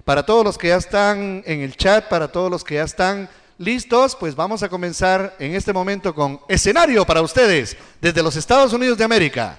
Para todos los que ya están en el chat, para todos los que ya están listos, pues vamos a comenzar en este momento con escenario para ustedes desde los Estados Unidos de América.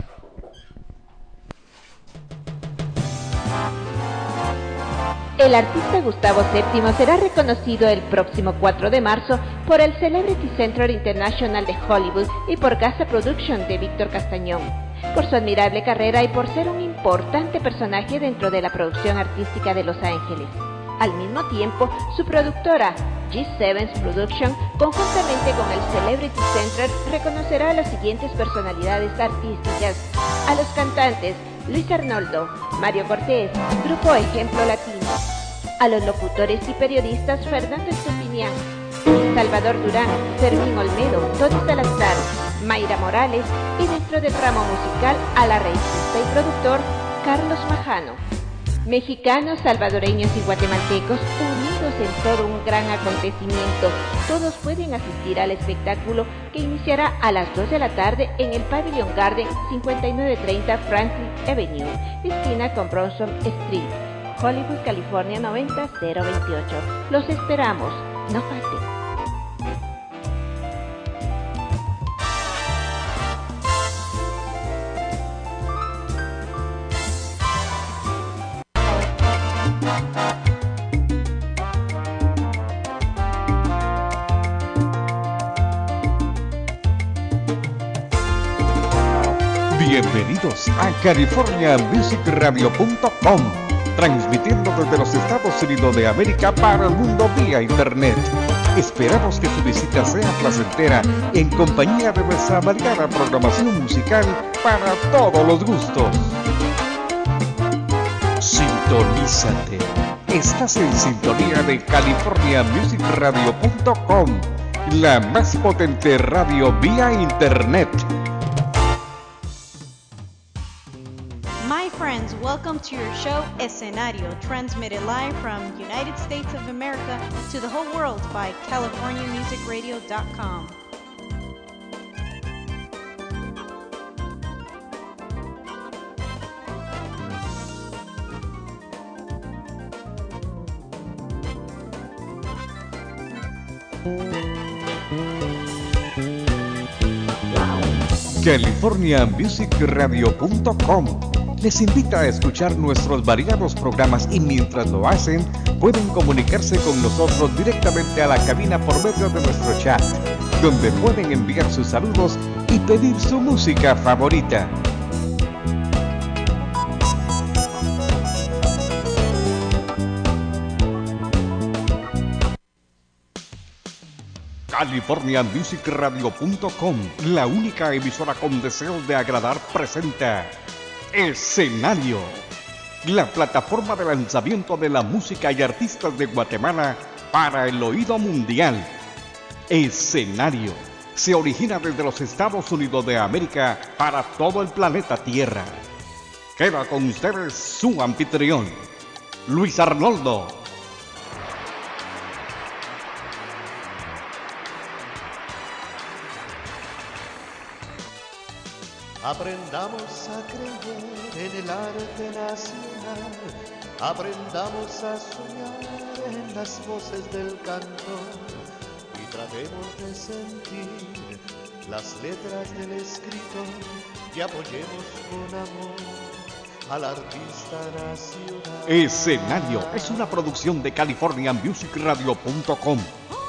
El artista Gustavo VII será reconocido el próximo 4 de marzo por el Celebrity Center International de Hollywood y por Casa Production de Víctor Castañón, por su admirable carrera y por ser un importante personaje dentro de la producción artística de Los Ángeles. Al mismo tiempo, su productora, G7 Production, conjuntamente con el Celebrity Center, reconocerá a las siguientes personalidades artísticas: a los cantantes Luis Arnoldo, Mario Cortés, Grupo Ejemplo Latino; a los locutores y periodistas Fernando Estupiñán, Salvador Durán, Fermín Olmedo, Tony Salazar, Mayra Morales, y dentro del ramo musical al arreglista y productor Carlos Majano. Mexicanos, salvadoreños y guatemaltecos unidos en todo un gran acontecimiento. Todos pueden asistir al espectáculo que iniciará a las 2 de la tarde en el Pavilion Garden 5930 Franklin Avenue, esquina con Bronson Street, Hollywood, California 90028. Los esperamos, no falten. Bienvenidos a CaliforniaMusicRadio.com, transmitiendo desde los Estados Unidos de América para el mundo vía internet. Esperamos que su visita sea placentera en compañía de nuestra variada programación musical para todos los gustos. Sintonízate. Estás en sintonía de CaliforniaMusicRadio.com, la más potente radio vía internet. My friends, welcome to your show Escenario, transmitted live from United States of America to the whole world by CaliforniaMusicRadio.com. CaliforniaMusicRadio.com les invita a escuchar nuestros variados programas y mientras lo hacen pueden comunicarse con nosotros directamente a la cabina por medio de nuestro chat, donde pueden enviar sus saludos y pedir su música favorita. CaliforniaMusicRadio.com, la única emisora con deseos de agradar, presenta Escenario, la plataforma de lanzamiento de la música y artistas de Guatemala para el oído mundial. Escenario se origina desde los Estados Unidos de América para todo el planeta Tierra. Queda con ustedes su anfitrión, Luis Arnoldo. Aprendamos a creer en el arte nacional, aprendamos a soñar en las voces del cantor y tratemos de sentir las letras del escritor y apoyemos con amor al artista nacional. Escenario es una producción de CaliforniaMusicRadio.com.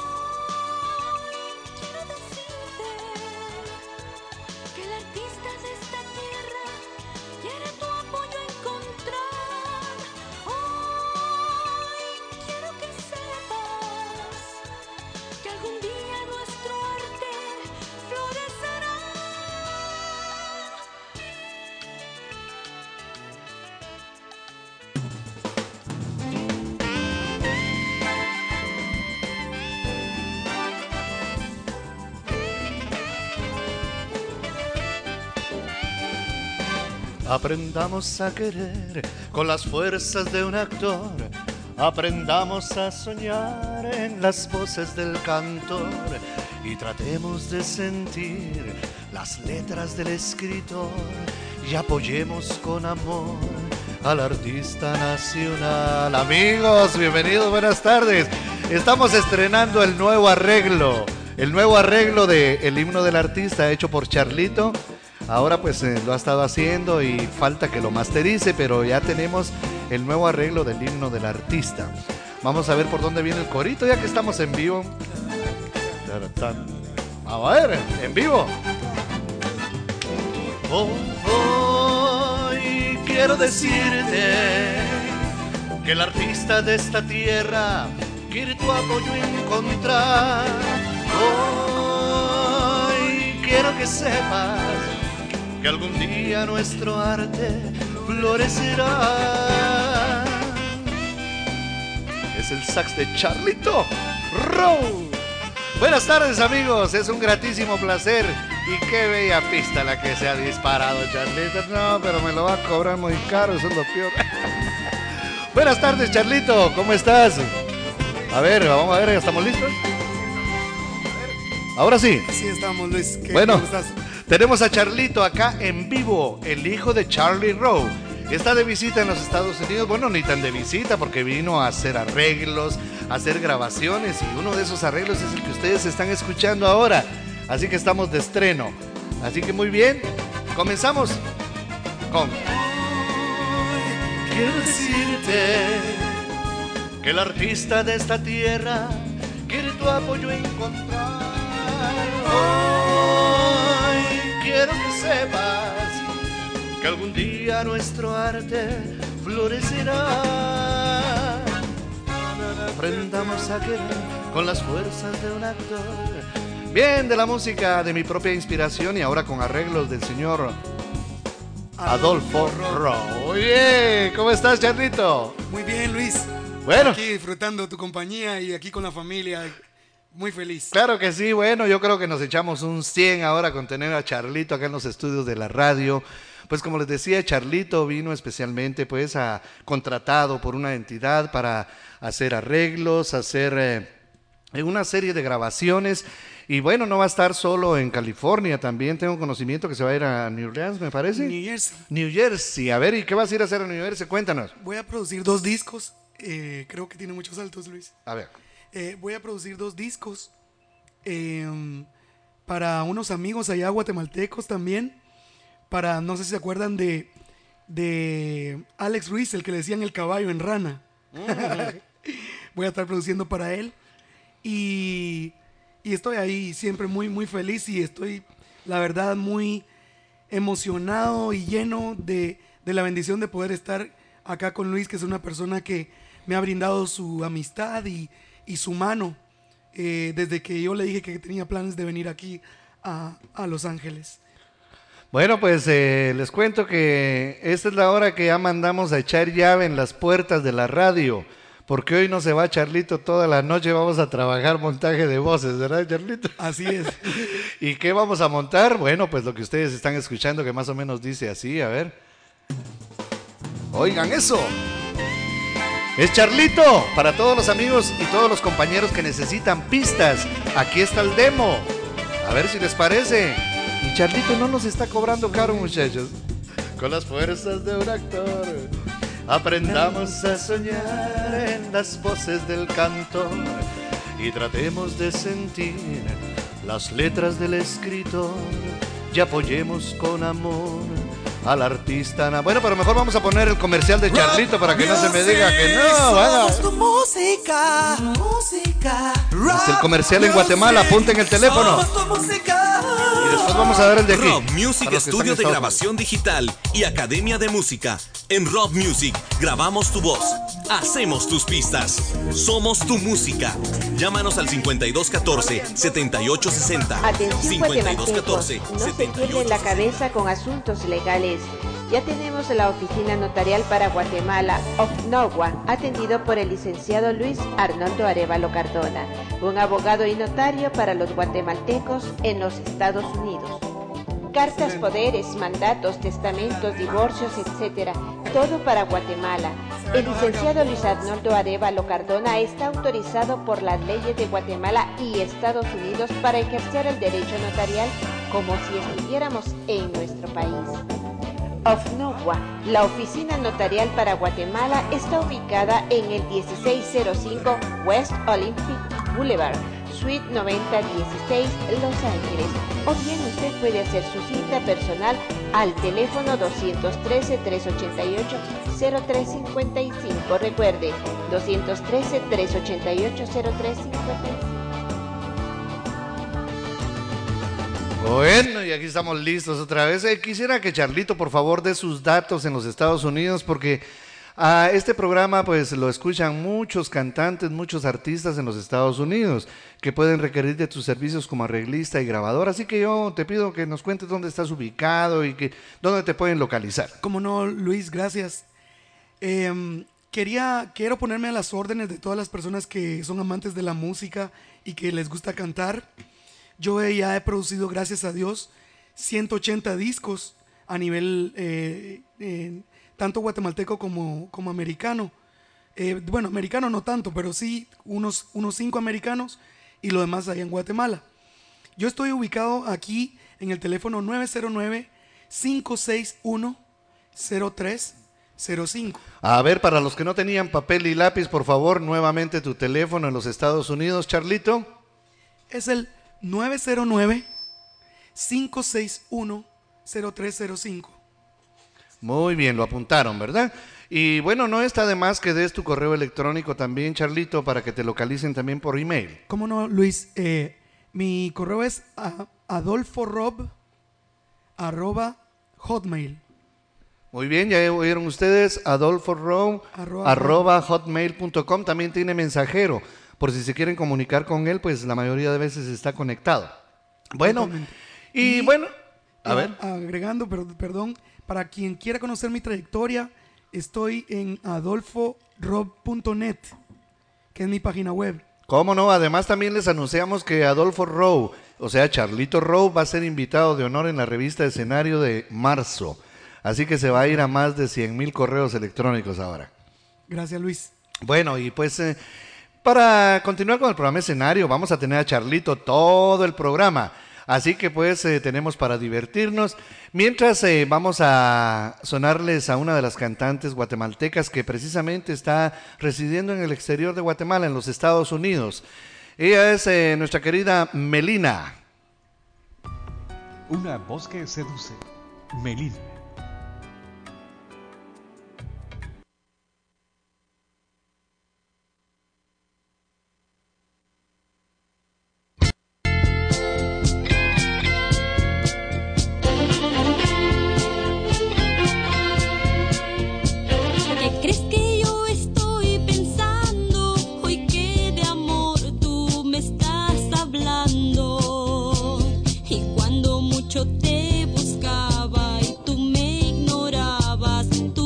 Aprendamos a querer con las fuerzas de un actor, aprendamos a soñar en las voces del cantor y tratemos de sentir las letras del escritor y apoyemos con amor al artista nacional. Amigos, bienvenidos, buenas tardes. Estamos estrenando el nuevo arreglo del himno del artista hecho por Charlito. Ahora pues lo ha estado haciendo y falta que lo masterice, pero ya tenemos el nuevo arreglo del himno del artista. Vamos a ver por dónde viene el corito, ya que estamos en vivo. A ver, en vivo. Hoy quiero decirte que el artista de esta tierra quiere tu apoyo encontrar. Hoy quiero que sepas que algún día nuestro arte florecerá. Es el sax de Charlito Rowe. Buenas tardes, amigos, es un gratísimo placer y qué bella pista la que se ha disparado, Charlito. No, pero me lo va a cobrar muy caro, eso es lo peor. Buenas tardes, Charlito, ¿cómo estás? A ver, vamos a ver, ¿estamos listos? Ahora sí. Sí, estamos, Luis. Bueno, tenemos a Charlito acá en vivo, el hijo de Charlie Rowe. Está de visita en los Estados Unidos, bueno, ni tan de visita porque vino a hacer arreglos, a hacer grabaciones y uno de esos arreglos es el que ustedes están escuchando ahora. Así que estamos de estreno. Así que muy bien, comenzamos con... Quiero decirte que el artista de esta tierra quiere tu apoyo encontrar. Hoy quiero que sepas que algún día nuestro arte florecerá. Aprendamos a querer con las fuerzas de un actor. Bien, de la música de mi propia inspiración y ahora con arreglos del señor Adolfo Rowe. Oye, ¿cómo estás, Charlito? Muy bien, Luis. Bueno. Aquí disfrutando tu compañía y aquí con la familia. Muy feliz. Claro que sí, bueno, yo creo que nos echamos un 100 ahora con tener a Charlito acá en los estudios de la radio. Pues como les decía, Charlito vino especialmente pues contratado por una entidad para hacer arreglos, hacer una serie de grabaciones. Y bueno, no va a estar solo en California, también tengo conocimiento que se va a ir a New Orleans, me parece. New Jersey. New Jersey, a ver, ¿y qué vas a ir a hacer a New Jersey? Cuéntanos. Voy a producir 2 discos, creo que tiene muchos saltos, Luis. A ver. Voy a producir 2 discos para unos amigos allá guatemaltecos también. Para, no sé si se acuerdan de Alex Ruiz, el que le decían el caballo en Rana. Voy a estar produciendo para él. Y estoy ahí siempre muy, muy feliz y estoy, la verdad, muy emocionado y lleno de la bendición de poder estar acá con Luis, que es una persona que me ha brindado su amistad y su mano desde que yo le dije que tenía planes de venir aquí a Los Ángeles. Bueno, pues les cuento que esta es la hora que ya mandamos a echar llave en las puertas de la radio, porque hoy no se va Charlito toda la noche, vamos a trabajar montaje de voces, ¿verdad, Charlito? Así es. ¿Y qué vamos a montar? Bueno, pues lo que ustedes están escuchando que más o menos dice así, a ver. Oigan eso. Es Charlito, para todos los amigos y todos los compañeros que necesitan pistas, aquí está el demo, a ver si les parece. Y Charlito no nos está cobrando caro, muchachos. Con las fuerzas de un actor, aprendamos a soñar en las voces del cantor y tratemos de sentir las letras del escritor y apoyemos con amor al artista. Bueno, pero mejor vamos a poner el comercial de Charlito para que no se me diga que no. Vaya. Es el comercial en Guatemala, apunten el teléfono. Y después vamos a dar el de aquí. Rob Music Estudio de Grabación Digital y Academia de Música. En Rob Music grabamos tu voz, hacemos tus pistas, somos tu música. Llámanos al 5214-7860. Atención guatemaltecos, no se pierden la cabeza con asuntos legales. Ya tenemos la oficina notarial para Guatemala, OFNOGUA, atendido por el licenciado Luis Arnoldo Arévalo Cardona, un abogado y notario para los guatemaltecos en los Estados Unidos. Cartas, poderes, mandatos, testamentos, divorcios, etc. Todo para Guatemala. El licenciado Luis Arnoldo Arévalo Cardona está autorizado por las leyes de Guatemala y Estados Unidos para ejercer el derecho notarial como si estuviéramos en nuestro país. of Nogua. La oficina notarial para Guatemala está ubicada en el 1605 West Olympic Boulevard, Suite 9016, Los Ángeles. O bien usted puede hacer su cita personal al teléfono 213-388-0355. Recuerde, 213-388-0355. Bueno, y aquí estamos listos otra vez. Quisiera que Charlito, por favor, dé sus datos en los Estados Unidos, porque a este programa pues lo escuchan muchos cantantes, muchos artistas en los Estados Unidos que pueden requerir de tus servicios como arreglista y grabador. Así que yo te pido que nos cuentes dónde estás ubicado y dónde te pueden localizar. Como no, Luis, gracias. Quiero ponerme a las órdenes de todas las personas que son amantes de la música y que les gusta cantar. Yo ya he producido, gracias a Dios, 180 discos a nivel tanto guatemalteco como americano. Bueno, americano no tanto, pero sí unos 5 americanos y lo demás allá en Guatemala. Yo estoy ubicado aquí en el teléfono 909-561-0305. A ver, para los que no tenían papel y lápiz, por favor, nuevamente tu teléfono en los Estados Unidos, Charlito. Es el 909-561-0305. Muy bien, lo apuntaron, ¿verdad? Y bueno, no está de más que des tu correo electrónico también, Charlito, para que te localicen también por email. ¿Cómo no, Luis? Mi correo es adolforob@hotmail. Muy bien, ya oyeron ustedes, adolforob@hotmail.com. También tiene mensajero, por si se quieren comunicar con él, pues la mayoría de veces está conectado. Bueno, Totalmente. y bueno, a ver. Agregando, perdón, para quien quiera conocer mi trayectoria, estoy en adolforob.net, que es mi página web. ¿Cómo no? Además también les anunciamos que Adolfo Rowe, o sea, Charlito Rowe, va a ser invitado de honor en la revista Escenario de marzo. Así que se va a ir a más de 100,000 correos electrónicos ahora. Gracias, Luis. Bueno, y pues para continuar con el programa Escenario, vamos a tener a Charlito todo el programa. Así que pues tenemos para divertirnos. Mientras vamos a sonarles a una de las cantantes guatemaltecas que precisamente está residiendo en el exterior de Guatemala, en los Estados Unidos. Ella es nuestra querida Melina. Una voz que seduce. Melina. Te buscaba y tú me ignorabas.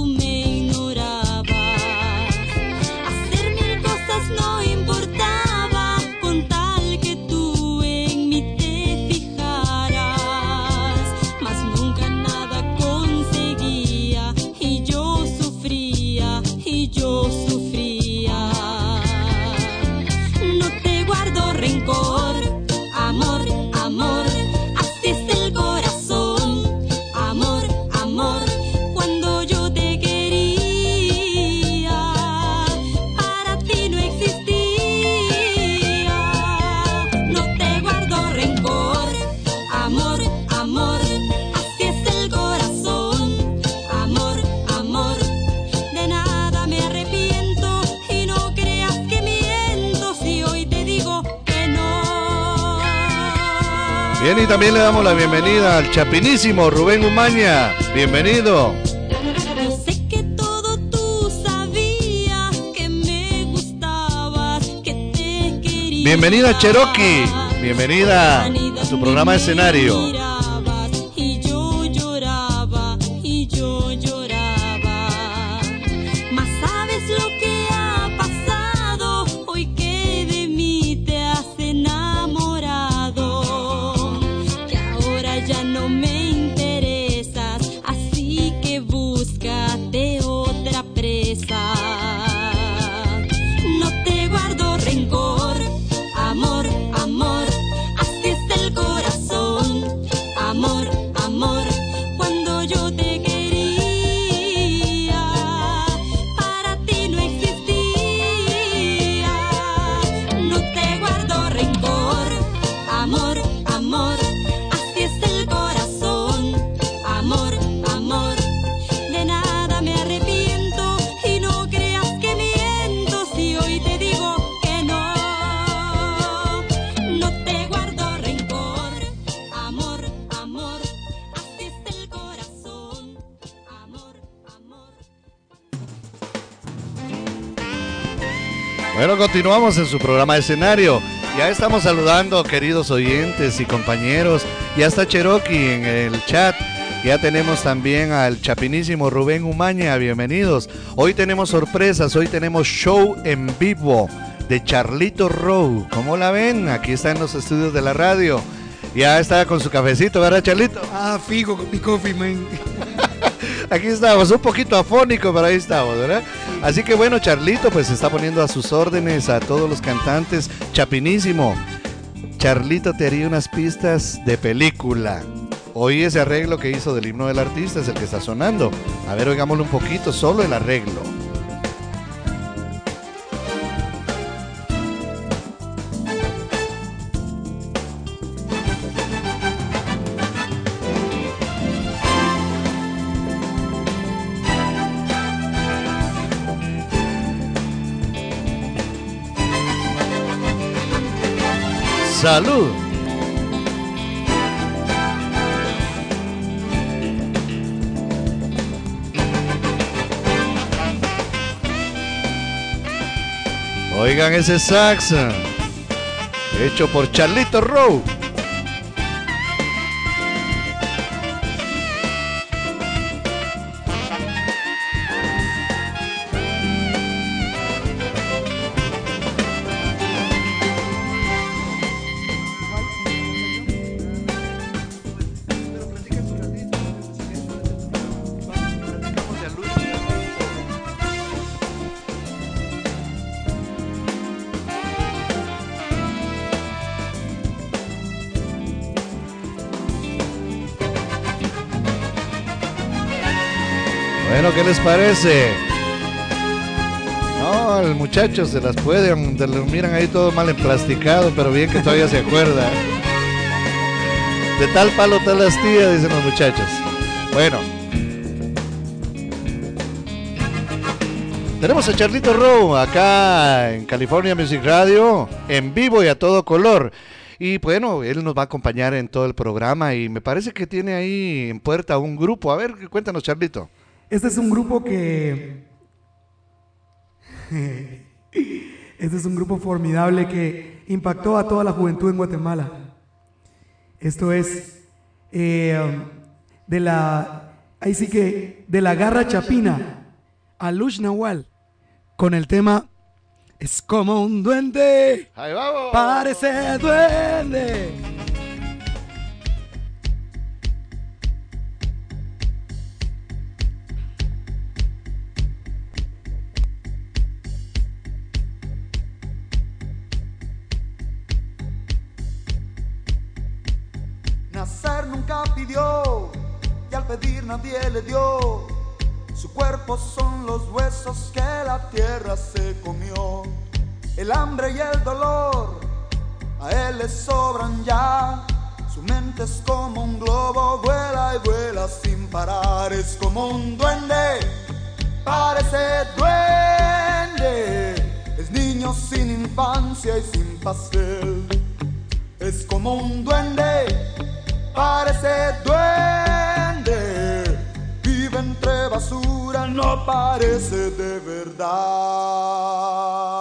Bien, y también le damos la bienvenida al chapinísimo Rubén Umaña. Bienvenido. Yo sé que todo tú sabías, que me gustabas, que te quería. Bienvenida Cherokee. Bienvenida a tu programa de escenario. Y yo lloraba, y yo lloraba. Mas sabes lo que ha pasado hoy que de mí te has enamorado, que ahora ya no me interesas, así que búscate otra presa. No te guardo rencor, amor, amor, así es el corazón. Bueno, continuamos en su programa Escenario. Ya estamos saludando, queridos oyentes y compañeros. Ya está Cherokee en el chat. Ya tenemos también al chapinísimo Rubén Umaña. Bienvenidos. Hoy tenemos sorpresas. Hoy tenemos show en vivo de Charlito Rowe. ¿Cómo la ven? Aquí está en los estudios de la radio. Ya está con su cafecito, ¿verdad, Charlito? Ah, fijo, con mi coffee, man. Aquí estamos, un poquito afónico, pero ahí estamos, ¿verdad? Así que bueno, Charlito pues se está poniendo a sus órdenes a todos los cantantes. Chapinísimo, Charlito te haría unas pistas de película. Hoy ese arreglo que hizo del himno del artista es el que está sonando. A ver, oigámoslo un poquito, solo el arreglo. ¡Salud! Oigan ese sax hecho por Charlito Rowe. Bueno, ¿qué les parece? No, el muchacho se las puede, lo miran ahí todo mal emplasticado, pero bien que todavía se acuerda. De tal palo, tal astilla, dicen los muchachos. Bueno. Tenemos a Charlito Rowe acá en California Music Radio, en vivo y a todo color. Y bueno, él nos va a acompañar en todo el programa y me parece que tiene ahí en puerta un grupo. A ver, cuéntanos, Charlito. Este es un grupo que... Este es un grupo formidable que impactó a toda la juventud en Guatemala. Esto es de la... Ahí sí que de la garra chapina a Lush Nahual con el tema Es como un duende. ¡Ahí vamos! Parece duende. Nacer nunca pidió y al pedir nadie le dio. Su cuerpo son los huesos que la tierra se comió. El hambre y el dolor a él le sobran ya. Su mente es como un globo, vuela y vuela sin parar. Es como un duende, parece duende. Es niño sin infancia y sin pastel. Es como un duende, parece duende. Vive entre basura, no parece de verdad.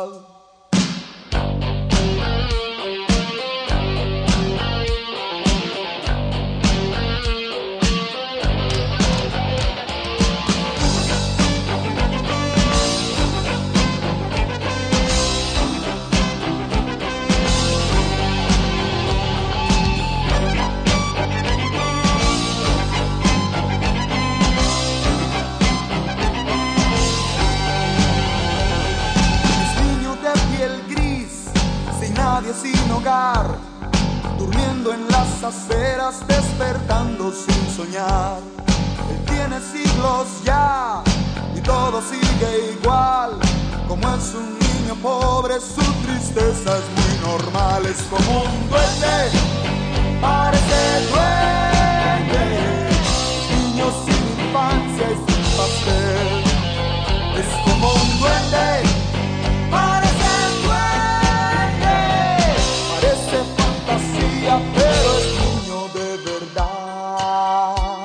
Sin hogar, durmiendo en las aceras, despertando sin soñar. Él tiene siglos ya y todo sigue igual. Como es un niño pobre, su tristeza es muy normal. Es como un duende, parece duende. Niño sin infancia y sin pastel. Es como un duende, parece duende. Parece fantasía, pero es niño de verdad.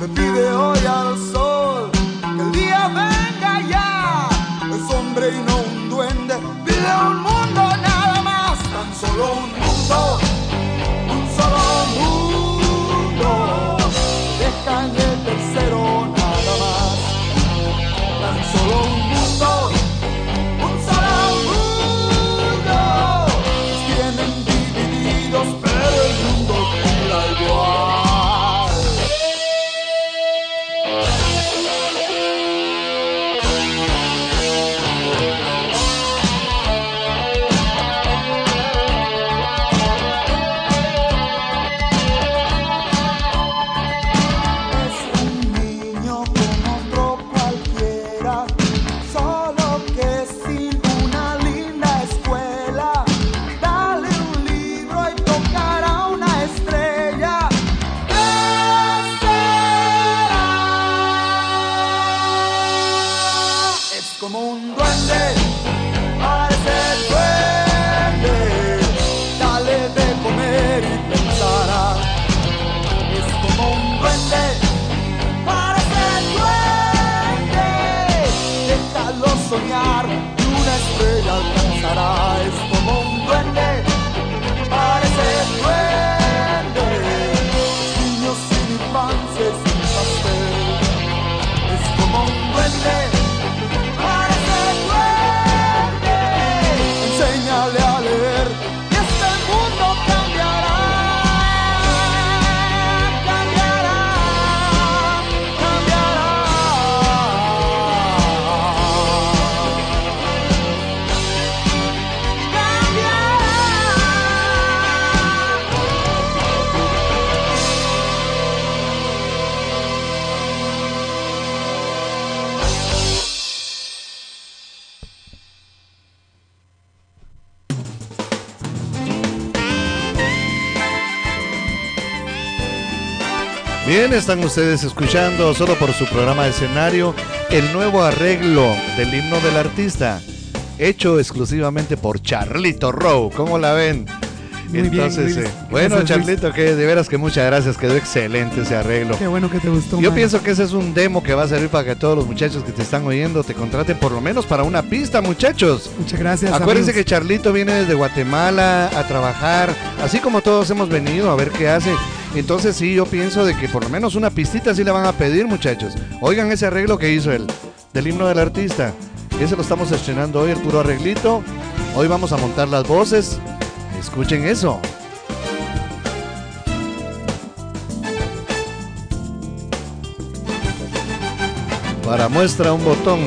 me pide hoy al sol que el día venga ya. Es hombre y no un duende, pide un mundo nada más, tan solo un mundo, un solo mundo. Deja en el tercero nada más, tan solo un mundo, un solo mundo. Nos tienen divididos, pero el mundo gira igual. Soñar y una estrella alcanzará. Es como un duende, parece duende. Los niños sin infancia, sin pastel. Es como un duende, parece duende. Enséñale a leer y este mundo cambiará. Cambiará, cambiará. Bien, están ustedes escuchando solo por su programa de escenario el nuevo arreglo del himno del artista, hecho exclusivamente por Charlito Rowe. ¿Cómo la ven? Muy Entonces, bien, bueno, gracias, Charlito, que de veras que muchas gracias, quedó excelente ese arreglo. Qué bueno que te gustó. Yo man. pienso que ese es un demo que va a servir para que todos los muchachos que te están oyendo te contraten por lo menos para una pista, muchachos. Muchas gracias. Acuérdense amigos. que Charlito viene desde Guatemala a trabajar, así como todos hemos venido a ver qué hace. Entonces sí, yo pienso de que por lo menos una pistita sí le van a pedir, muchachos. Oigan ese arreglo que hizo él, del himno del artista. Ese lo estamos estrenando hoy, el puro arreglito. Hoy vamos a montar las voces. Escuchen eso. Para muestra un botón.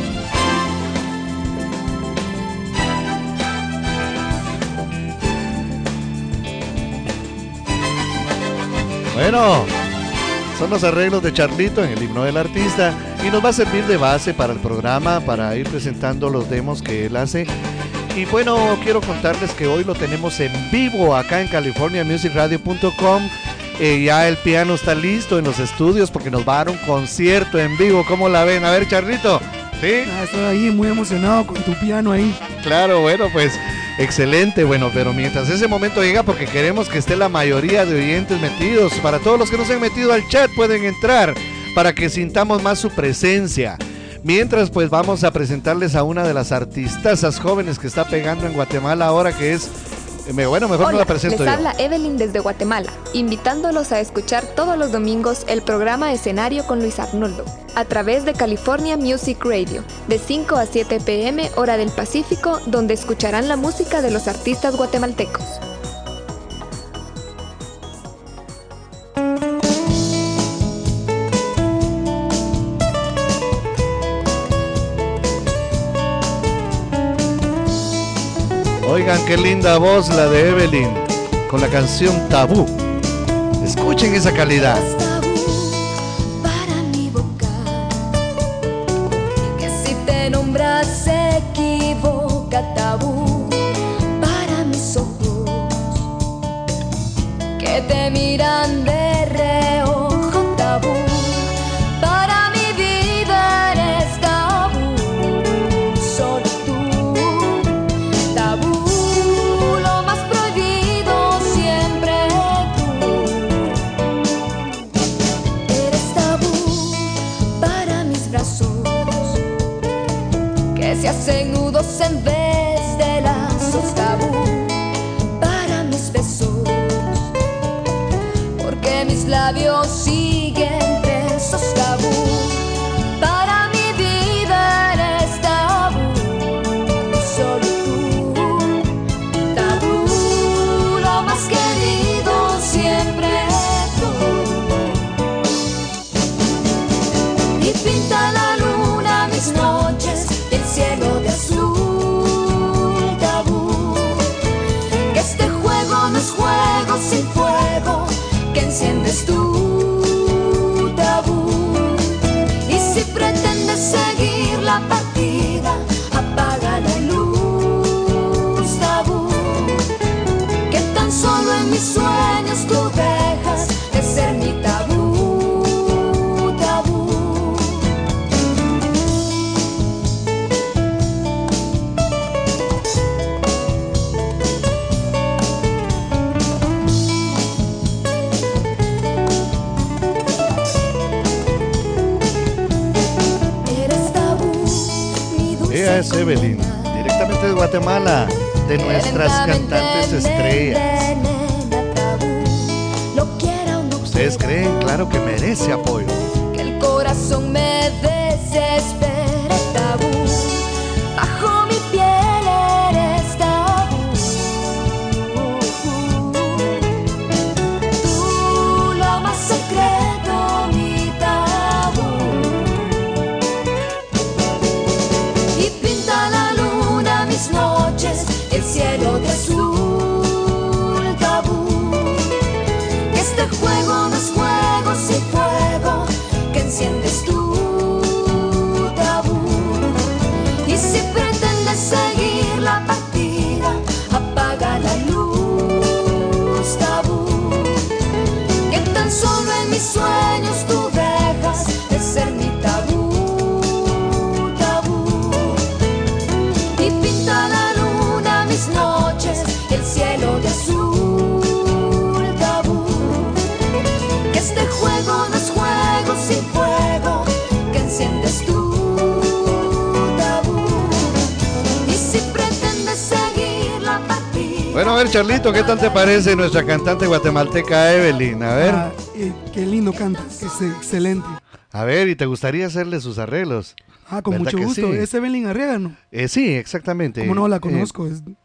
Bueno, son los arreglos de Charlito en el himno del artista y nos va a servir de base para el programa, para ir presentando los demos que él hace. Y bueno, quiero contarles que hoy lo tenemos en vivo acá en californiamusicradio.com. Ya el piano está listo en los estudios porque nos va a dar un concierto en vivo. ¿Cómo la ven? A ver, Charlito. ¿Sí? Estoy ahí muy emocionado con tu piano ahí. Claro, bueno, pues excelente. Bueno, pero mientras ese momento llega, porque queremos que esté la mayoría de oyentes metidos. Para todos los que no se han metido al chat pueden entrar para que sintamos más su presencia. Mientras, pues vamos a presentarles a una de las artistas jóvenes que está pegando en Guatemala ahora, que es... Bueno, mejor Hola, no la presento les yo. habla Evelyn desde Guatemala, invitándolos a escuchar todos los domingos el programa Escenario con Luis Arnoldo, a través de California Music Radio, de 5 a 7 p.m. hora del Pacífico, donde escucharán la música de los artistas guatemaltecos. Oigan, qué linda voz la de Evelyn, con la canción Tabú. Escuchen esa calidad. Para mi boca, que si te nombras se equivoca. Tabú para mis ojos, que te miran de reojo. Tabú para mi vida, eres tabú, solo tú. Tabú, lo más prohibido siempre tú. Eres tabú. labios siguen tensos, tabú. Para mi vida eres tabú, solo tú. Tabú, lo más querido siempre tú. Y pinta la luna mis noches y el cielo de azul, tabú. Que este juego no es juego sin fuego, que enciendes tú, tabú. Y si pretendes seguir la partida, apaga la luz, tabú. Que tan solo en mis sueños tú dejas de ser mi tabú, tabú. Eres tabú, mi dulce Ella es Evelyn, condena. directamente de Guatemala, de nuestras cantantes estrellas. Lo quiera o no ¿Ustedes creen? Claro que merece apoyo. que el corazón me desespera, tabú. Bajo mi piel eres tabú. Tú, lo más secreto, mi tabú. Y pinta la luna mis noches, el cielo de azul, tabú. Que este juego no es juego sin fuego, que enciendes tú, tabú. Y si pretendes seguir la partida, apaga la luz, tabú. Que tan solo en mis sueños tú dejas de ser mi tabú, tabú. Y pinta la luna mis noches, el cielo de azul, tabú. Que este juego no es juego sin fuego, que enciendes tú, tabú. Y si pretendes seguir la partida. Bueno, a ver, Charlito, ¿qué tal te parece nuestra cantante guatemalteca Evelyn? A ver, Qué lindo cantas, es excelente. a ver, ¿y te gustaría hacerle sus arreglos? Con ¿Verdad mucho que gusto. sí? Es Evelyn Arregano. Sí, exactamente. Como no la conozco.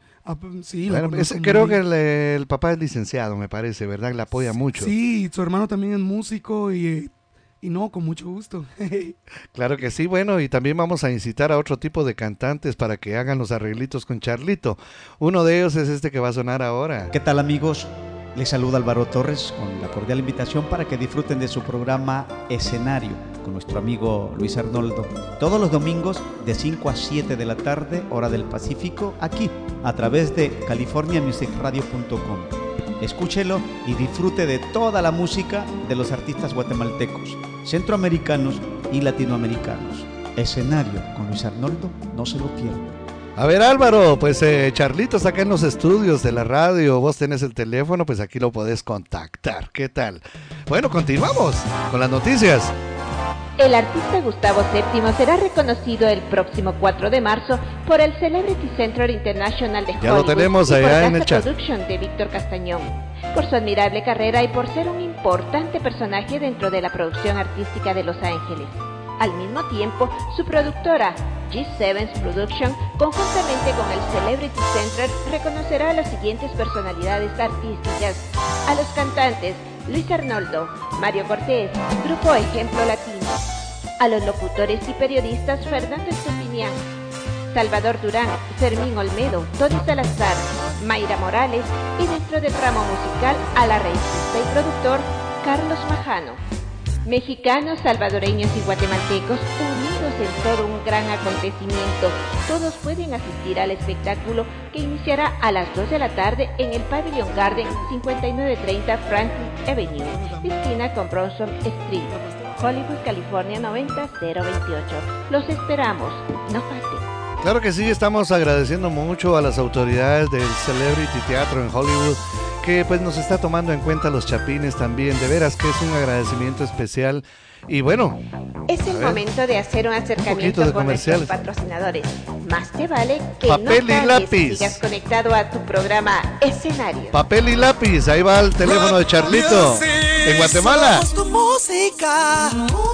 Sí, la Bueno, conozco muy creo bien. que el papá es licenciado, me parece, ¿verdad? Le apoya mucho. Sí, su hermano también es músico y no, con mucho gusto. Claro que sí, bueno, y también vamos a incitar a otro tipo de cantantes para que hagan los arreglitos con Charlito. Uno de ellos es este que va a sonar ahora. ¿Qué tal, amigos? Les saluda Álvaro Torres con la cordial invitación para que disfruten de su programa Escenario con nuestro amigo Luis Arnoldo. Todos los domingos de 5 a 7 de la tarde, hora del Pacífico, aquí a través de californiamusicradio.com. Escúchelo y disfrute de toda la música de los artistas guatemaltecos, centroamericanos y latinoamericanos. Escenario con Luis Arnoldo, no se lo pierdan. A ver, Álvaro, pues Charlito está acá en los estudios de la radio, vos tenés el teléfono, pues aquí lo podés contactar. ¿Qué tal? Bueno, continuamos con las noticias. El artista Gustavo Séptimo será reconocido el próximo 4 de marzo por el Celebrity Center International de Hollywood. Ya lo tenemos y allá por en el Casa chat. Production de Víctor Castañón, por su admirable carrera y por ser un importante personaje dentro de la producción artística de Los Ángeles. Al mismo tiempo, su productora, G7 Production, conjuntamente con el Celebrity Center, reconocerá a las siguientes personalidades artísticas: a los cantantes Luis Arnoldo, Mario Cortés, Grupo Ejemplo Latino; a los locutores y periodistas Fernando Estupiñán, Salvador Durán, Fermín Olmedo, Tony Salazar, Mayra Morales, y dentro del ramo musical a la arreglista y productor Carlos Majano. Mexicanos, salvadoreños y guatemaltecos unidos en todo un gran acontecimiento. Todos pueden asistir al espectáculo que iniciará a las 2 de la tarde en el Pavilion Garden 5930 Franklin Avenue, esquina con Bronson Street, Hollywood, California 90028. Los esperamos, no falten. Claro que sí, estamos agradeciendo mucho a las autoridades del Celebrity Teatro en Hollywood, que pues nos está tomando en cuenta los chapines también. De veras que es un agradecimiento especial. Y bueno, es el momento de hacer un acercamiento de con nuestros comerciales. patrocinadores. Más te vale que Papel y no falles lápiz. y sigas conectado a tu programa Escenario. papel y lápiz, ahí va el teléfono de Charlito. en Guatemala. Somos tu música,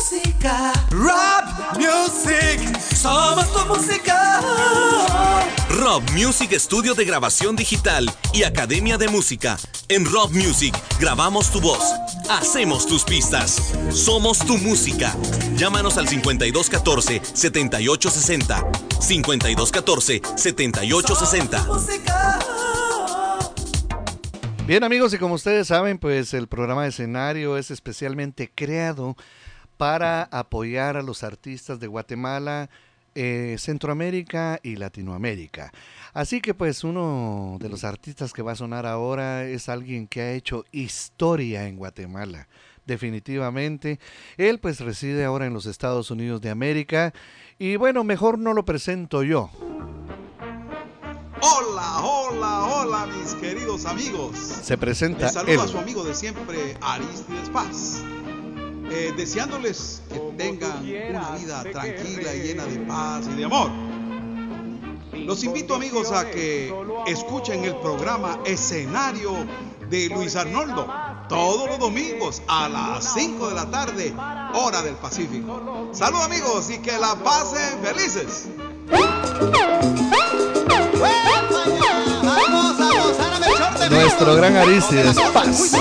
Rob Music, somos tu música. Rob Music Estudio de Grabación Digital y Academia de Música. En Rob Music grabamos tu voz, hacemos tus pistas. Somos tu música. Llámanos al 5214-7860. 5214-7860. Bien, amigos, y como ustedes saben, pues el programa de escenario es especialmente creado para apoyar a los artistas de Guatemala, Centroamérica y Latinoamérica. Así que pues uno de los artistas que va a sonar ahora es alguien que ha hecho historia en Guatemala. Definitivamente. Él pues reside ahora en los Estados Unidos de América y bueno, mejor no lo presento yo. Hola, hola, hola, mis queridos amigos. Se presenta Les saluda él. a su amigo de siempre, Aristides Paz. Deseándoles que tengan una vida tranquila y llena de paz y de amor. Los invito, amigos, a que escuchen el programa Escenario de Luis Arnoldo todos los domingos a las 5 de la tarde, hora del Pacífico. Salud, amigos, y que la pasen felices. Nuestro gran Aristides Paz.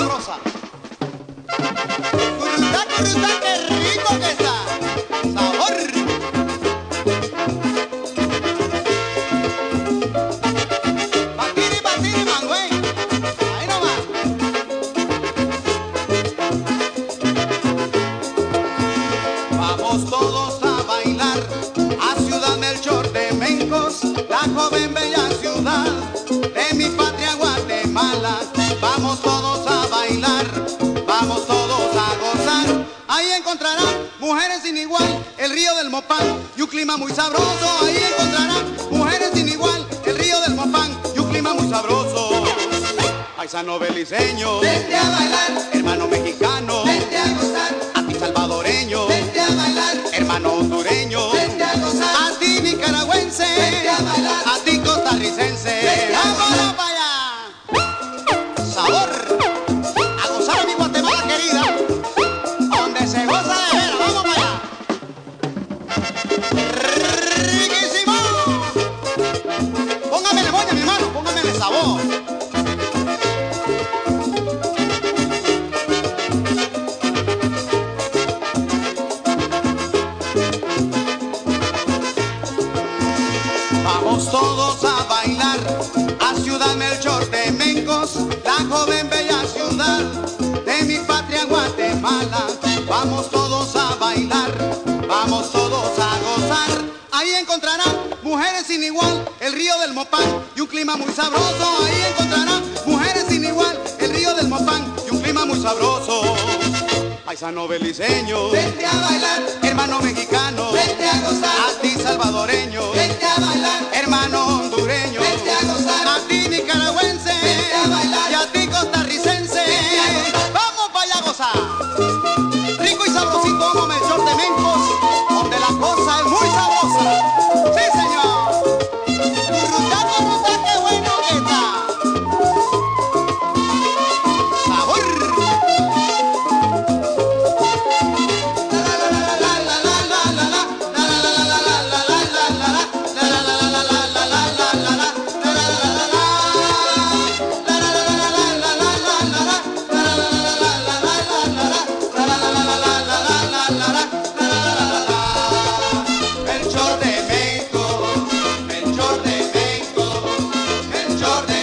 Vamos todos a bailar a Ciudad Melchor de Mencos, la joven bella ciudad de mi patria Guatemala. Vamos todos a bailar, vamos todos a gozar. Ahí encontrarán mujeres sin igual, el río del Mopán y un clima muy sabroso. Ahí encontrarán mujeres sin igual, el río del Mopán y un clima muy sabroso. Paisano beliceño, vente a bailar, hermano mexicano, vente a gozar. A ti salvadoreño, vente a bailar, hermano hondureño, vente a gozar. A ti nicaragüense, vente a bailar. A ti costarricense, vámonos para allá. Sabor, a gozar a mi Guatemala querida, donde se goza de veras, vamos para allá. Riquísimo. Póngame la moña, mi hermano, póngame el sabor. Vamos todos a bailar a Ciudad Melchor de Mencos, la joven bella ciudad de mi patria Guatemala. Vamos todos a bailar, vamos todos a gozar. Ahí encontrarán mujeres sin igual, el río del Mopán y un clima muy sabroso. Ahí encontrarán mujeres sin igual, el río del Mopán y un clima muy sabroso. Paisano beliceño, vente a bailar, hermano mexicano, vente a gozar. A ti salvadoreño, vente a bailar, hermano hondureño, vente a gozar. A ti nicaragüense, vente a bailar. Y a ti costarricense, vente a gozar. Vamos para allá a gozar. Rico y sabrosito como Melchor de Mencos, donde la cosa es muy sabrosa. Sí, señor. Ruta, qué bueno que está. Sabor. Melchor de Mencos, Melchor de Mencos, Melchor de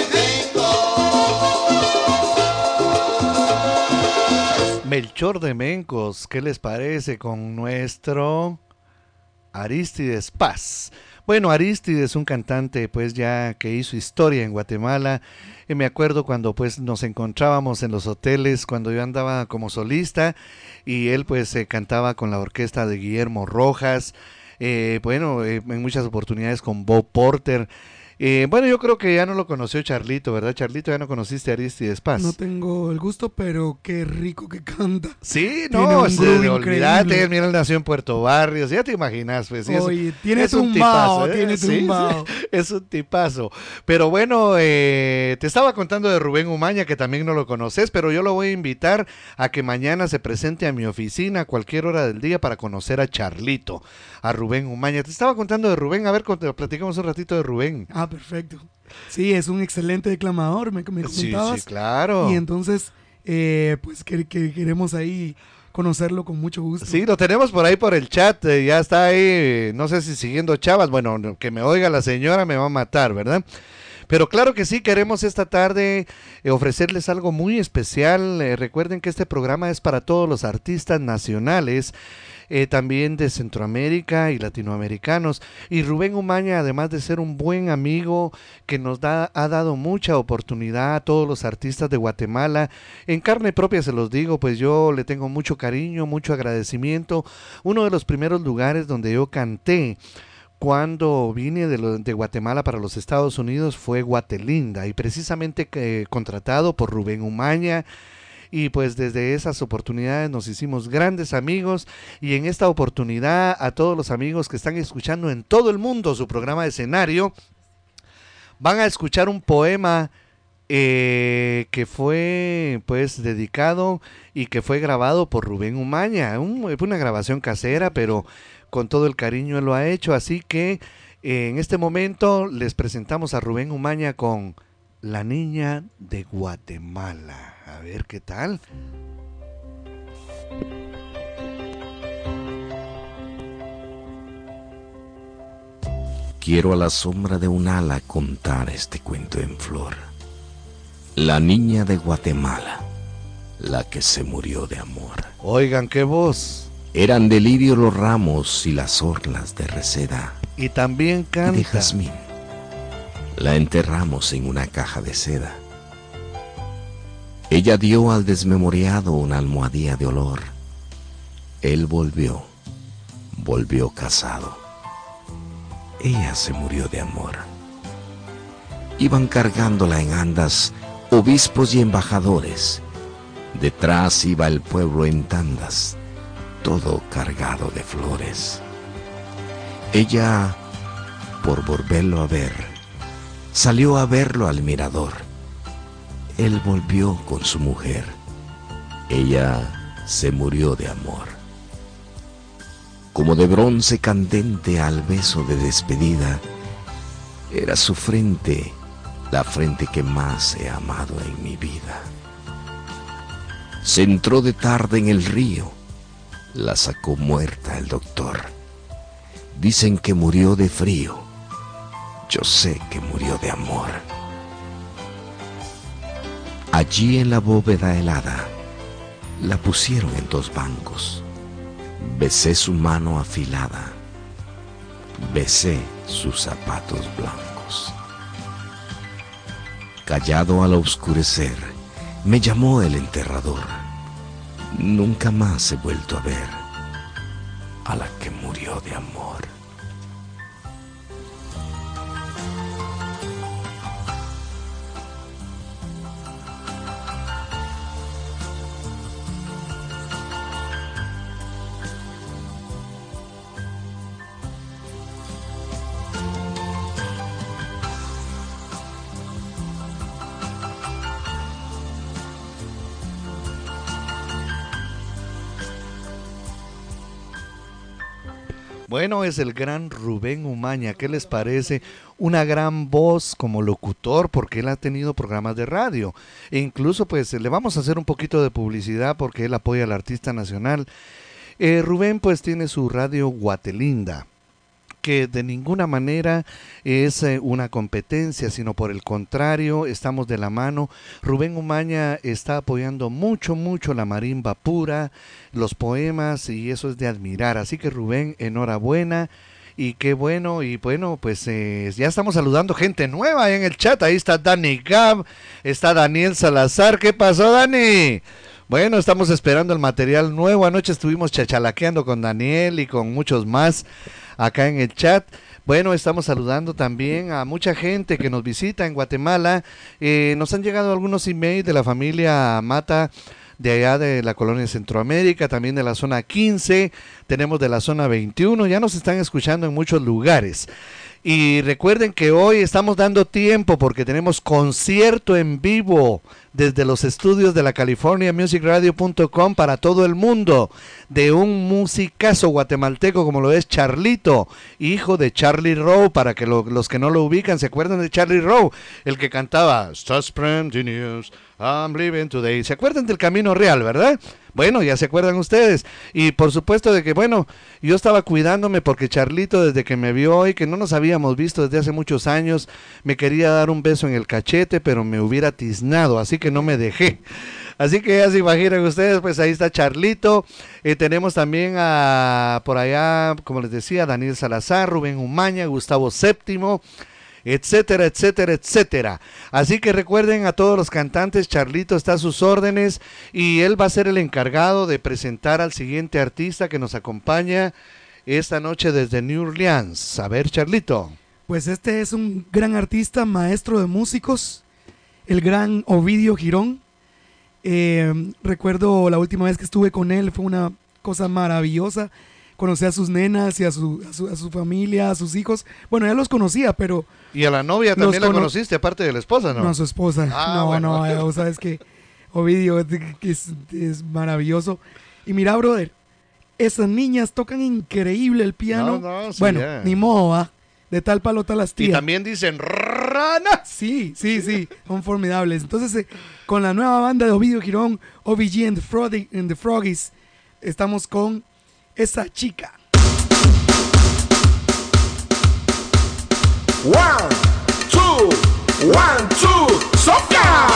Mencos. Melchor de Mencos, ¿qué les parece con nuestro Aristides Paz? Bueno, Aristides, un cantante pues ya que hizo historia en Guatemala. Y me acuerdo cuando pues nos encontrábamos en los hoteles, cuando yo andaba como solista y él pues cantaba con la orquesta de Guillermo Rojas, en muchas oportunidades con Bob Porter. Bueno, yo creo que ya no lo conoció Charlito, ¿verdad? Charlito, ya no conociste a Aristides Paz. No tengo el gusto, pero qué rico que canta. Sí, Tiene no, un groove olvídate, increíble. mira, él nació en Puerto Barrios, ya te imaginas, pues. Sí, Oye, tiene es un tumbao, tipazo, tiene Sí, tumbao. es un tipazo. Pero bueno, te estaba contando de Rubén Umaña, que también no lo conoces, pero yo lo voy a invitar a que mañana se presente a mi oficina a cualquier hora del día para conocer a Charlito, a Rubén Umaña. Te estaba contando de Rubén, a ver, platicamos un ratito de Rubén. Ah, perfecto. Sí, es un excelente declamador, me comentabas. Sí, claro. Y entonces, pues que queremos ahí conocerlo con mucho gusto. Sí, lo tenemos por ahí por el chat, ya está ahí, no sé si siguiendo chavas, bueno, que me oiga la señora me va a matar, ¿verdad? Pero claro que sí, queremos esta tarde ofrecerles algo muy especial. Recuerden que este programa es para todos los artistas nacionales, también de Centroamérica y latinoamericanos. Y Rubén Umaña, además de ser un buen amigo que nos ha dado mucha oportunidad a todos los artistas de Guatemala, en carne propia se los digo, pues yo le tengo mucho cariño, mucho agradecimiento. Uno de los primeros lugares donde yo canté cuando vine de Guatemala para los Estados Unidos fue Guatelinda, y precisamente contratado por Rubén Umaña, y pues desde esas oportunidades nos hicimos grandes amigos. Y en esta oportunidad a todos los amigos que están escuchando en todo el mundo su programa de escenario, van a escuchar un poema que fue pues dedicado y que fue grabado por Rubén Umaña, una grabación casera, pero con todo el cariño él lo ha hecho. Así que en este momento les presentamos a Rubén Umaña con La Niña de Guatemala. A ver qué tal. Quiero a la sombra de un ala contar este cuento en flor. La niña de Guatemala, la que se murió de amor. Oigan qué voz. Eran de lirio los ramos y las orlas de reseda. Y también canta. Y de jazmín. La enterramos en una caja de seda. Ella dio al desmemoriado una almohadilla de olor. Él volvió casado. Ella se murió de amor. Iban cargándola en andas obispos y embajadores. Detrás iba el pueblo en tandas, todo cargado de flores. Ella, por volverlo a ver, salió a verlo al mirador. Él volvió con su mujer. Ella se murió de amor. Como de bronce candente al beso de despedida, era su frente, la frente que más he amado en mi vida. Se entró de tarde en el río, la sacó muerta el doctor. Dicen que murió de frío, yo sé que murió de amor. Allí en la bóveda helada, la pusieron en 2 bancos. Besé su mano afilada, besé sus zapatos blancos. Callado al oscurecer, me llamó el enterrador. Nunca más he vuelto a ver a la que murió de amor. Bueno, es el gran Rubén Umaña. ¿Qué les parece? Una gran voz como locutor, porque él ha tenido programas de radio. E incluso pues le vamos a hacer un poquito de publicidad porque él apoya al artista nacional. Rubén pues tiene su radio Guatelinda, que de ninguna manera es una competencia, sino por el contrario, estamos de la mano. Rubén Umaña está apoyando mucho la marimba pura, los poemas, y eso es de admirar. Así que Rubén, enhorabuena, y qué bueno. Y bueno, pues ya estamos saludando gente nueva en el chat. Ahí está Dani Gab, está Daniel Salazar. ¿Qué pasó, Dani? Bueno, estamos esperando el material nuevo. Anoche estuvimos chachalaqueando con Daniel y con muchos más acá en el chat. Bueno, estamos saludando también a mucha gente que nos visita en Guatemala. Nos han llegado algunos emails de la familia Mata, de allá de la colonia Centroamérica, también de la zona 15, tenemos de la zona 21, ya nos están escuchando en muchos lugares. Y recuerden que hoy estamos dando tiempo porque tenemos concierto en vivo desde los estudios de la CaliforniaMusicRadio.com para todo el mundo, de un musicazo guatemalteco como lo es Charlito, hijo de Charlie Rowe. Para que los que no lo ubican se acuerdan de Charlie Rowe, el que cantaba Suspense News, I'm Living Today. ¿Se acuerdan del Camino Real, verdad? Bueno, ya se acuerdan ustedes. Y por supuesto de que, bueno, yo estaba cuidándome porque Charlito, desde que me vio hoy, que no nos habíamos visto desde hace muchos años, me quería dar un beso en el cachete, pero me hubiera tiznado, así que no me dejé. Así que ya se imaginan ustedes, pues ahí está Charlito. Tenemos también por allá, como les decía, Daniel Salazar, Rubén Umaña, Gustavo Séptimo, etcétera, etcétera, etcétera. Así que recuerden a todos los cantantes, Charlito está a sus órdenes y él va a ser el encargado de presentar al siguiente artista que nos acompaña esta noche desde New Orleans. A ver, Charlito. Pues este es un gran artista, maestro de músicos, el gran Ovidio Girón. Recuerdo la última vez que estuve con él, fue una cosa maravillosa. Conocí a sus nenas y a su familia, a sus hijos. Bueno, ya los conocía, pero... Y a la novia también la conociste, aparte de la esposa, ¿no? No, a su esposa. No, sabes que Ovidio es maravilloso. Y mira, brother, esas niñas tocan increíble el piano. Sí, bueno, yeah. Ni modo, va. De tal palo, tal astilla. Y también dicen rana. Sí, son formidables. Entonces, con la nueva banda de Ovidio Girón, OVG and the Froggies, estamos con Esa Chica. 1, 2, 1, 2, ¡soca!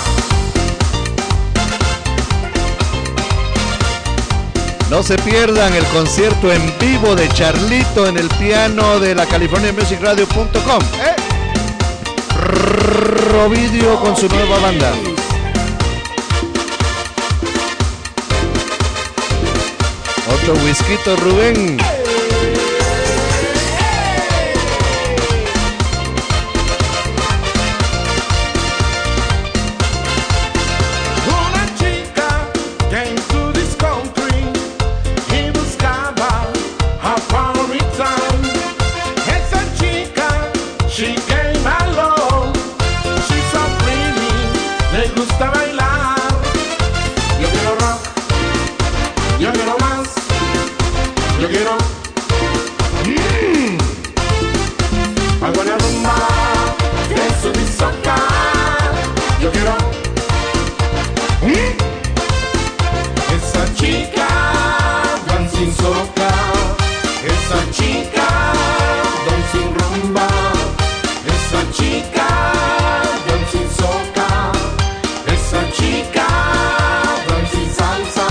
No se pierdan el concierto en vivo de Charlito en el piano de la CaliforniaMusicRadio.com. Ovidio con su nueva banda. Otro whisky, Rubén. Una chica came to this country y buscaba a foreign town. Esa chica, she came along. She's so pretty, le gusta bailar. Yo quiero rock, yo quiero más. Yo quiero I wanna rumba, eso de soca. Yo quiero esa chica dancing soca. Esa chica dancing rumba. Esa chica dancing soca. Esa chica dancing salsa.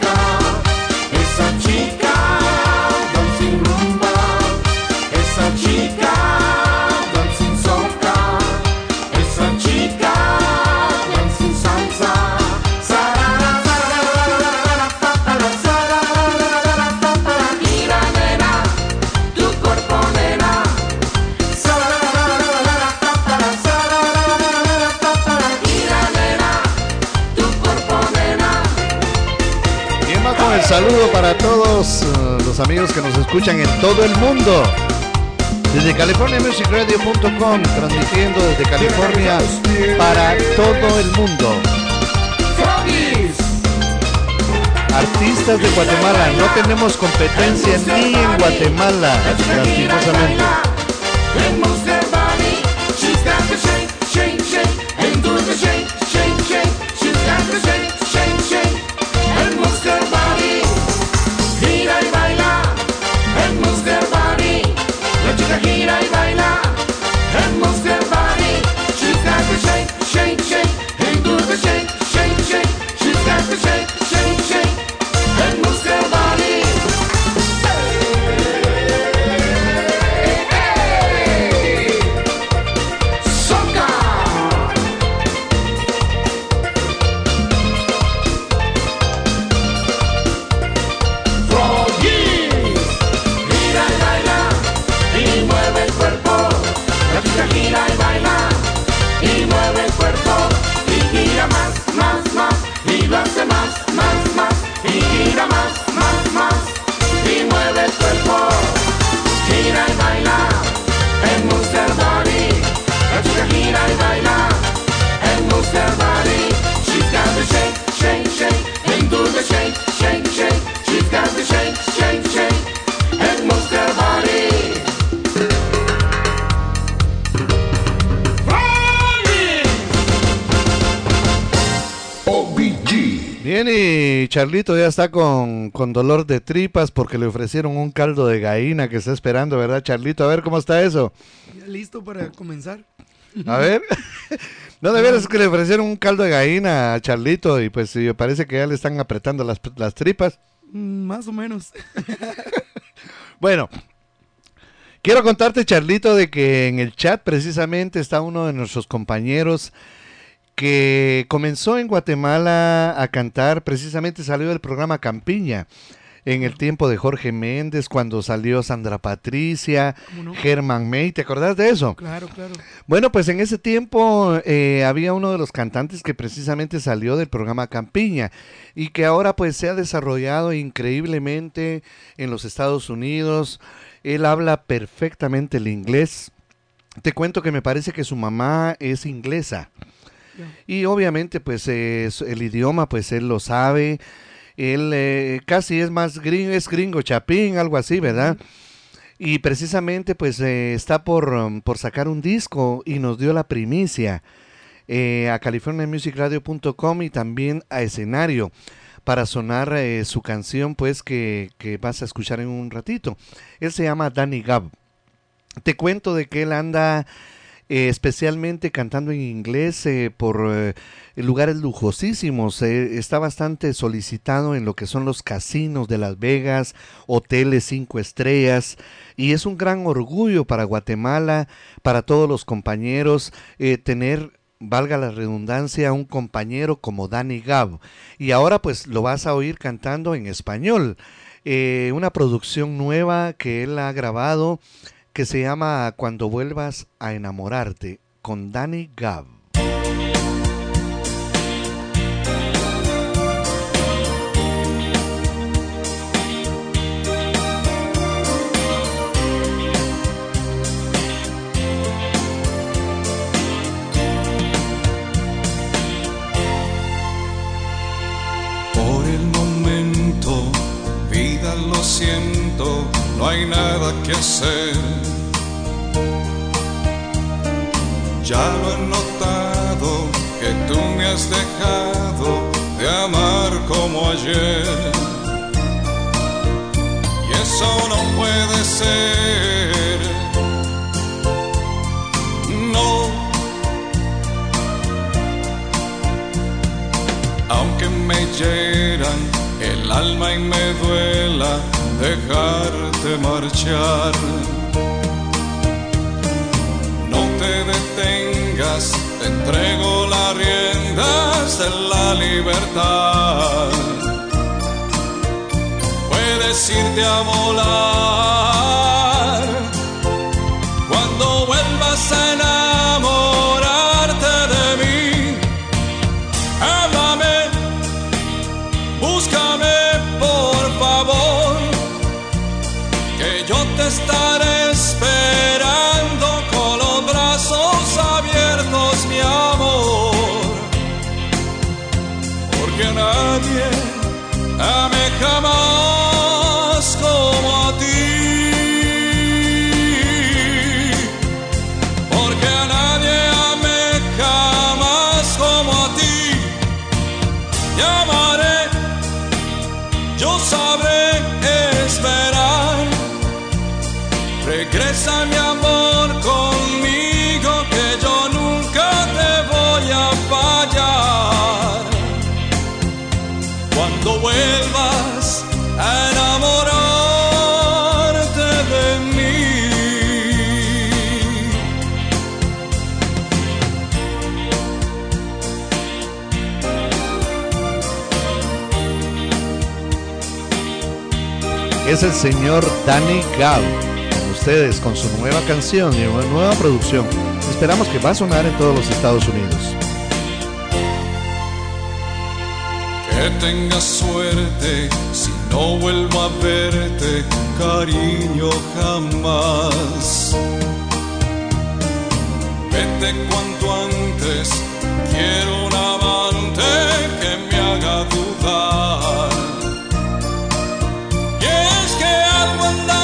Esa chica saludo para todos los amigos que nos escuchan en todo el mundo. Desde CaliforniaMusicRadio.com, transmitiendo desde California para todo el mundo. Artistas de Guatemala, no tenemos competencia ni en Guatemala, lastimosamente. Gira y baila, and moves their body. She's got the shake, shake, shake, and do the shake, shake, shake. She's got the shake, shake, shake, and moves their body. Hey, soca. Froggies, gira y baila. Y mueve el cuerpo, la chica gira y baila, y mueve el cuerpo, y gira más, más, más, y lo hace más, más, más, y gira más, más, más, y mueve el cuerpo, gira y baila, and moves their body, la chica gira y baila, and moves their body, she's got the shake, shake, shake, and do the shake, shake, shake, she's got the shake, shake, shake, and moves their body. Bien, y Charlito ya está con dolor de tripas porque le ofrecieron un caldo de gallina que está esperando, ¿verdad, Charlito? A ver, ¿cómo está eso? Ya listo para comenzar. A ver. No, de veras que le ofrecieron un caldo de gallina a Charlito y pues parece que ya le están apretando las tripas. Más o menos. Bueno, quiero contarte, Charlito, de que en el chat precisamente está uno de nuestros compañeros que comenzó en Guatemala a cantar, precisamente salió del programa Campiña, en el tiempo de Jorge Méndez, cuando salió Sandra Patricia, no? Germán May, ¿te acordás de eso? Claro, claro. Bueno, pues en ese tiempo había uno de los cantantes que precisamente salió del programa Campiña y que ahora pues se ha desarrollado increíblemente en los Estados Unidos. Él habla perfectamente el inglés. Te cuento que me parece que su mamá es inglesa. Y obviamente pues el idioma pues él lo sabe, él casi es más gringo, es gringo chapín, algo así, ¿verdad? Y precisamente pues está por sacar un disco y nos dio la primicia a CaliforniaMusicRadio.com y también a Escenario para sonar su canción pues que vas a escuchar en un ratito. Él se llama Danny Gab. Te cuento de que él anda especialmente cantando en inglés por lugares lujosísimos. Está bastante solicitado en lo que son los casinos de Las Vegas, hoteles 5 estrellas, y es un gran orgullo para Guatemala, para todos los compañeros, tener, valga la redundancia, un compañero como Danny Gab. Y ahora pues lo vas a oír cantando en español. Una producción nueva que él ha grabado, que se llama Cuando vuelvas a enamorarte, con Danny Gab. Por el momento, vida, lo siento, no hay nada que hacer. Ya lo he notado, que tú me has dejado de amar como ayer. Y eso no puede ser. No. Aunque me hieran el alma y me duela dejarte marchar, no te detengas, te entrego las riendas de la libertad. Puedes irte a volar cuando vuelvas a enamorarte de mí. Háblame, búscame por Regresa mi amor conmigo, que yo nunca te voy a fallar. Cuando vuelvas a enamorarte de mí. Es el señor Danny Gab, con ustedes, con su nueva canción y una nueva producción. Esperamos que va a sonar en todos los Estados Unidos. Que tengas suerte si no vuelvo a verte, cariño, jamás. Vete cuanto antes, quiero un amante que me haga dudar. Y es que algo anda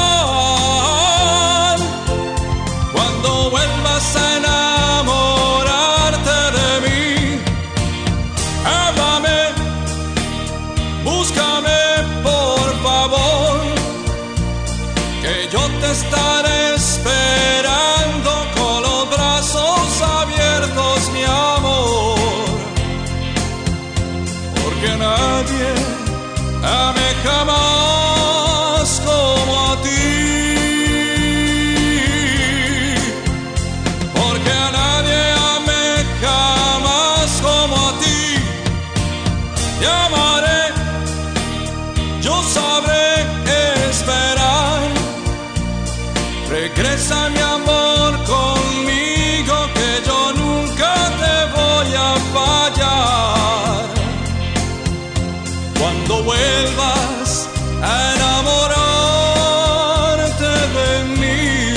mal cuando vuelvas a enamorarte de mí. Háblame, búscame por favor, que yo te estaré esperando con los brazos abiertos, mi amor. Porque nadie ame jamás como a ti. Porque a nadie ame jamás como a ti. Te amaré, yo sabré esperar. Regresa mi amor conmigo, que yo nunca te voy a fallar. Cuando vuelvas a enamorarte de mí.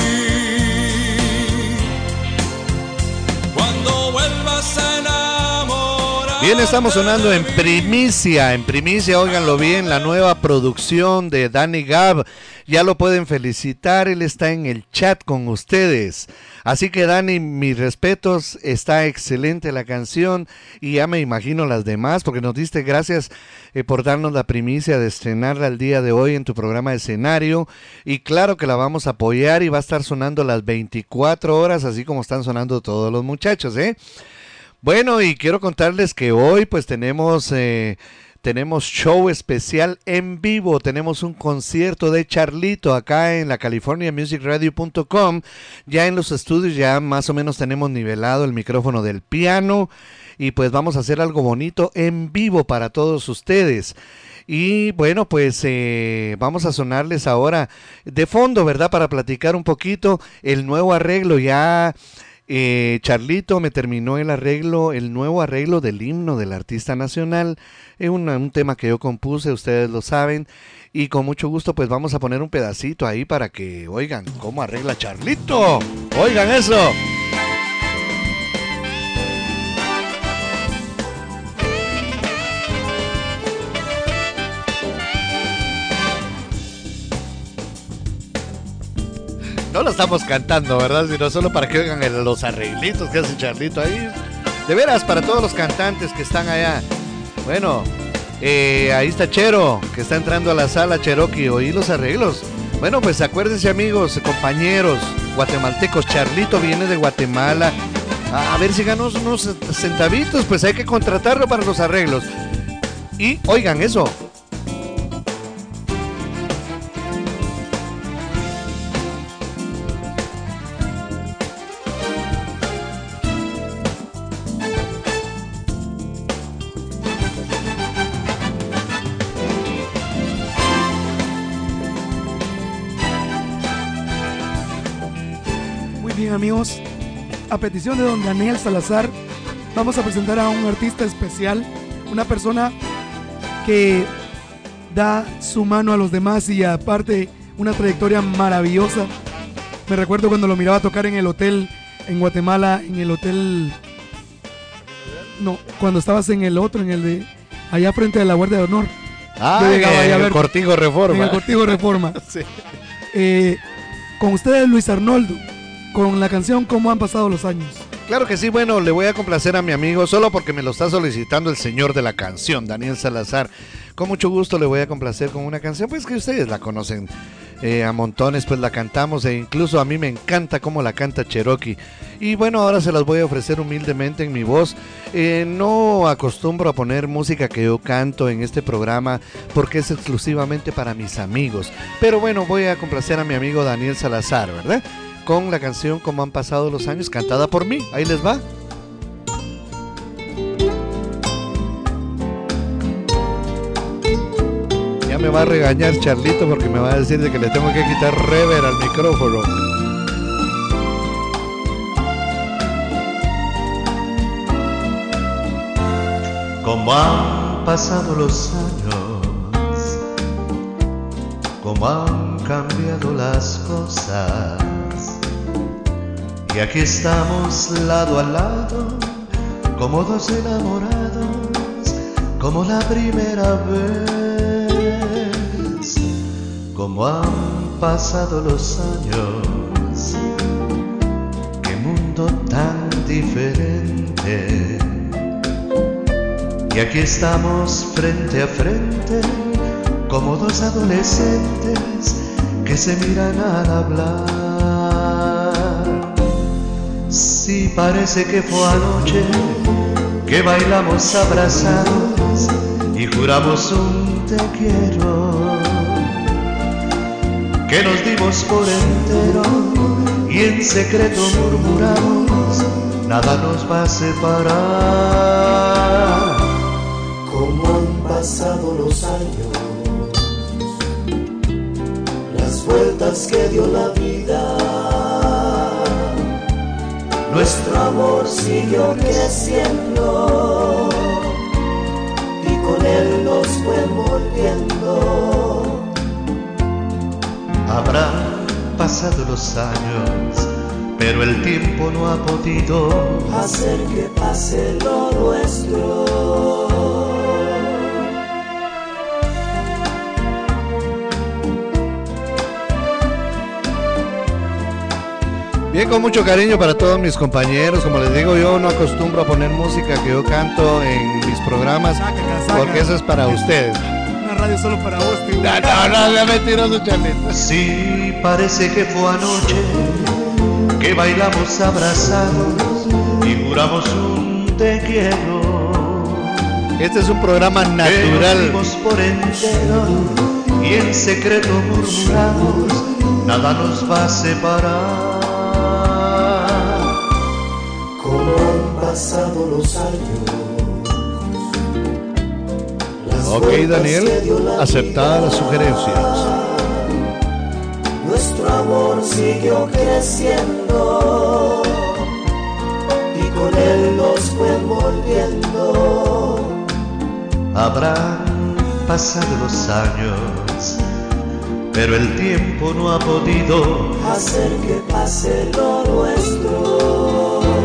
Cuando vuelvas a enamorarte. Bien, estamos sonando en primicia, óiganlo bien, la nueva producción de Danny Gab. Ya lo pueden felicitar, él está en el chat con ustedes. Así que Dani, mis respetos, está excelente la canción y ya me imagino las demás, porque nos diste gracias por darnos la primicia de estrenarla el día de hoy en tu programa de escenario. Y claro que la vamos a apoyar y va a estar sonando las 24 horas, así como están sonando todos los muchachos, ¿eh? Bueno, y quiero contarles que hoy pues tenemos show especial en vivo, tenemos un concierto de Charlito acá en la californiamusicradio.com. Ya en los estudios ya más o menos tenemos nivelado el micrófono del piano y pues vamos a hacer algo bonito en vivo para todos ustedes. Y bueno, pues vamos a sonarles ahora de fondo, ¿verdad? Para platicar un poquito el nuevo arreglo ya. Charlito me terminó el nuevo arreglo del himno del artista nacional, un tema que yo compuse, ustedes lo saben, y con mucho gusto pues vamos a poner un pedacito ahí para que oigan cómo arregla Charlito, oigan eso. No lo estamos cantando, ¿verdad? Sino solo para que oigan los arreglitos que hace Charlito ahí. De veras, para todos los cantantes que están allá. Bueno, ahí está Chero, que está entrando a la sala Cherokee. Oí los arreglos. Bueno, pues acuérdense, amigos, compañeros guatemaltecos. Charlito viene de Guatemala. A ver si ganó unos centavitos, pues hay que contratarlo para los arreglos. Y oigan eso. Amigos, a petición de don Daniel Salazar, vamos a presentar a un artista especial, una persona que da su mano a los demás y aparte una trayectoria maravillosa. Me recuerdo cuando lo miraba tocar en el hotel en Guatemala, en el hotel, no, cuando estabas en el otro, en el de allá frente a la Guardia de Honor. En el Cortijo Reforma. En el Cortijo Reforma. Sí. Con ustedes, Luis Arnoldo, con la canción ¿Cómo han pasado los años? Claro que sí, bueno, le voy a complacer a mi amigo solo porque me lo está solicitando el señor de la canción, Daniel Salazar. Con mucho gusto le voy a complacer con una canción, pues que ustedes la conocen A montones pues la cantamos, e incluso a mí me encanta cómo la canta Cherokee. Y bueno, ahora se las voy a ofrecer humildemente en mi voz. No acostumbro a poner música que yo canto en este programa porque es exclusivamente para mis amigos. Pero bueno, voy a complacer a mi amigo Daniel Salazar, ¿verdad? Con la canción Como han pasado los años, cantada por mí. Ahí les va. Ya me va a regañar Charlito porque me va a decir de que le tengo que quitar reverb al micrófono. Como han pasado los años, como han cambiado las cosas, y aquí estamos lado a lado, como dos enamorados, como la primera vez. Como han pasado los años, qué mundo tan diferente. Y aquí estamos frente a frente, como dos adolescentes que se miran al hablar. Sí, parece que fue anoche que bailamos abrazados y juramos un te quiero, que nos dimos por entero y en secreto murmuramos, nada nos va a separar. Como han pasado los años, las vueltas que dio la vida, nuestro amor siguió creciendo y con él nos fue envolviendo. Habrán pasado los años, pero el tiempo no ha podido hacer que pase lo nuestro. Bien, con mucho cariño para todos mis compañeros. Como les digo, yo no acostumbro a poner música que yo canto en mis programas, porque eso es para ustedes. Una radio solo para vos, tío. No, ya mentiroso, Charlito. Sí, parece que fue anoche que bailamos abrazados y juramos un te quiero. Este es un programa natural. Que nos dimos por entero y en secreto murmuramos, nada nos va a separar. Como han pasado los años. Ok, Daniel, aceptada las sugerencias. Nuestro amor siguió creciendo y con él nos fue envolviendo. Habrán pasado los años, pero el tiempo no ha podido hacer que pase lo nuestro.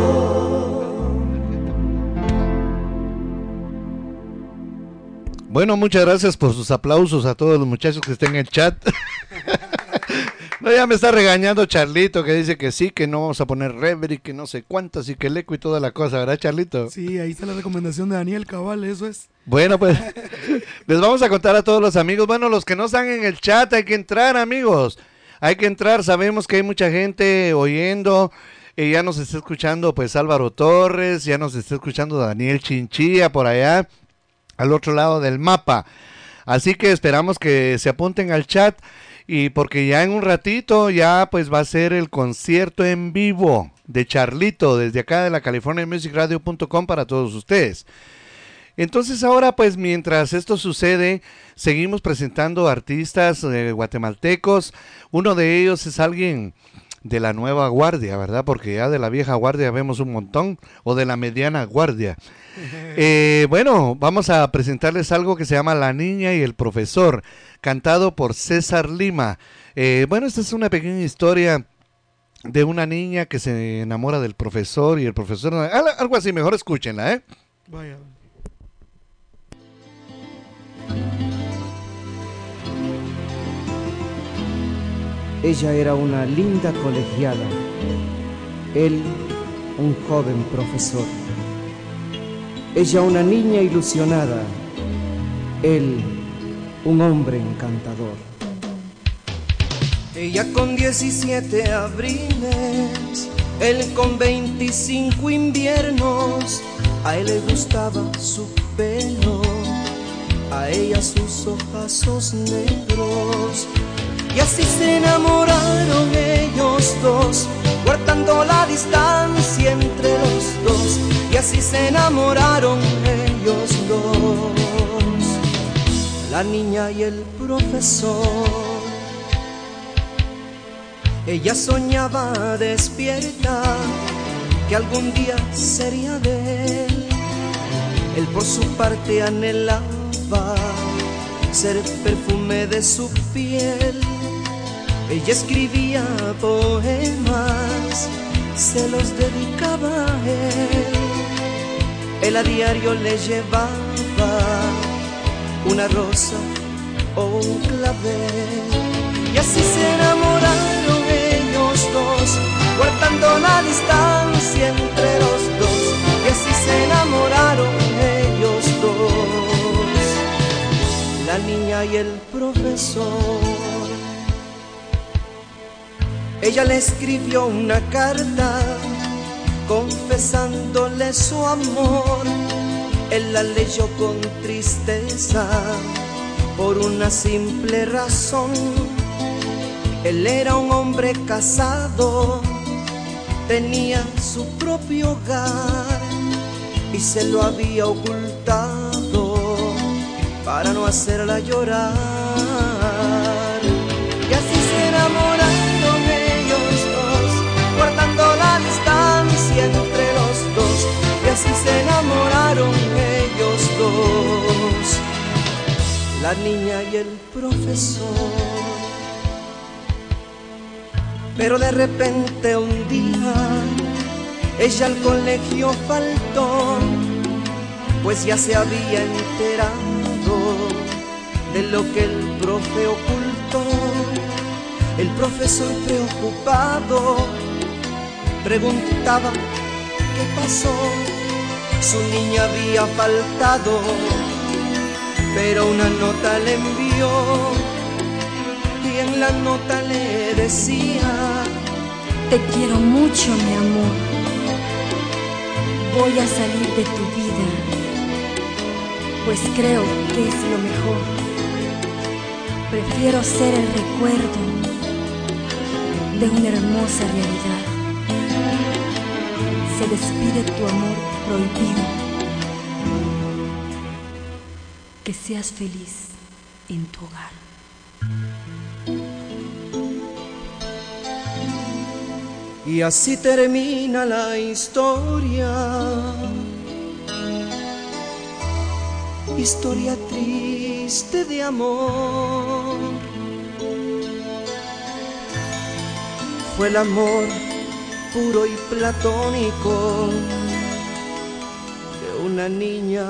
Bueno, muchas gracias por sus aplausos a todos los muchachos que estén en el chat. No, ya me está regañando Charlito, que dice que sí, que no vamos a poner reverb y que no sé cuántas y que el eco y toda la cosa, ¿verdad, Charlito? Sí, ahí está la recomendación de Daniel Cabal, eso es. Bueno, pues les vamos a contar a todos los amigos. Bueno, los que no están en el chat, hay que entrar, amigos. Hay que entrar, sabemos que hay mucha gente oyendo. Ya nos está escuchando pues Álvaro Torres, ya nos está escuchando Daniel Chinchilla por allá, al otro lado del mapa. Así que esperamos que se apunten al chat, y porque ya en un ratito ya pues va a ser el concierto en vivo de Charlito desde acá de la californiamusicradio.com para todos ustedes. Entonces ahora pues mientras esto sucede, seguimos presentando artistas guatemaltecos. Uno de ellos es alguien de la nueva guardia, ¿verdad? Porque ya de la vieja guardia vemos un montón, o de la mediana guardia. Bueno, vamos a presentarles algo que se llama La Niña y el Profesor, cantado por César Lima. Bueno, esta es una pequeña historia de una niña que se enamora del profesor y el profesor... Algo así, mejor escúchenla, ¿eh? Vaya. Ella era una linda colegiala, él un joven profesor. Ella una niña ilusionada, él un hombre encantador. Ella con 17 abriles, él con 25 inviernos. A él le gustaba su pelo, a ella sus ojazos negros. Y así se enamoraron ellos dos, guardando la distancia entre los dos. Y así se enamoraron ellos dos, la niña y el profesor. Ella soñaba despierta que algún día sería de él. Él por su parte anhelaba ser perfume de su piel. Ella escribía poemas, se los dedicaba a él. Él a diario le llevaba una rosa o un clavel. Y así se enamoraron ellos dos, guardando la distancia entre los dos. Y así se enamoraron ellos dos, la niña y el profesor. Ella le escribió una carta confesándole su amor. Él la leyó con tristeza por una simple razón. Él era un hombre casado, tenía su propio hogar y se lo había ocultado para no hacerla llorar. Y así se enamoraron ellos dos, guardando la distancia entre los dos. Y así se enamoraron ellos dos, la niña y el profesor. Pero de repente un día ella al colegio faltó, pues ya se había enterado de lo que el profe ocultó. El profesor preocupado preguntaba qué pasó. Su niña había faltado, pero una nota le envió. Y en la nota le decía: te quiero mucho, mi amor. Voy a salir de tu vida, pues creo que es lo mejor. Prefiero ser el recuerdo de una hermosa realidad. Se despide tu amor prohibido. Que seas feliz en tu hogar. Y así termina la historia, historia triste de amor. Fue el amor puro y platónico de una niña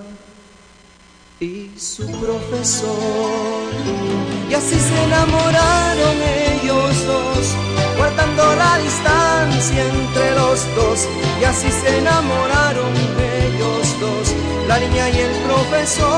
y su profesor. Y así se enamoraron ellos dos, guardando la distancia entre los dos. Y así se enamoraron ellos dos, la niña y el profesor.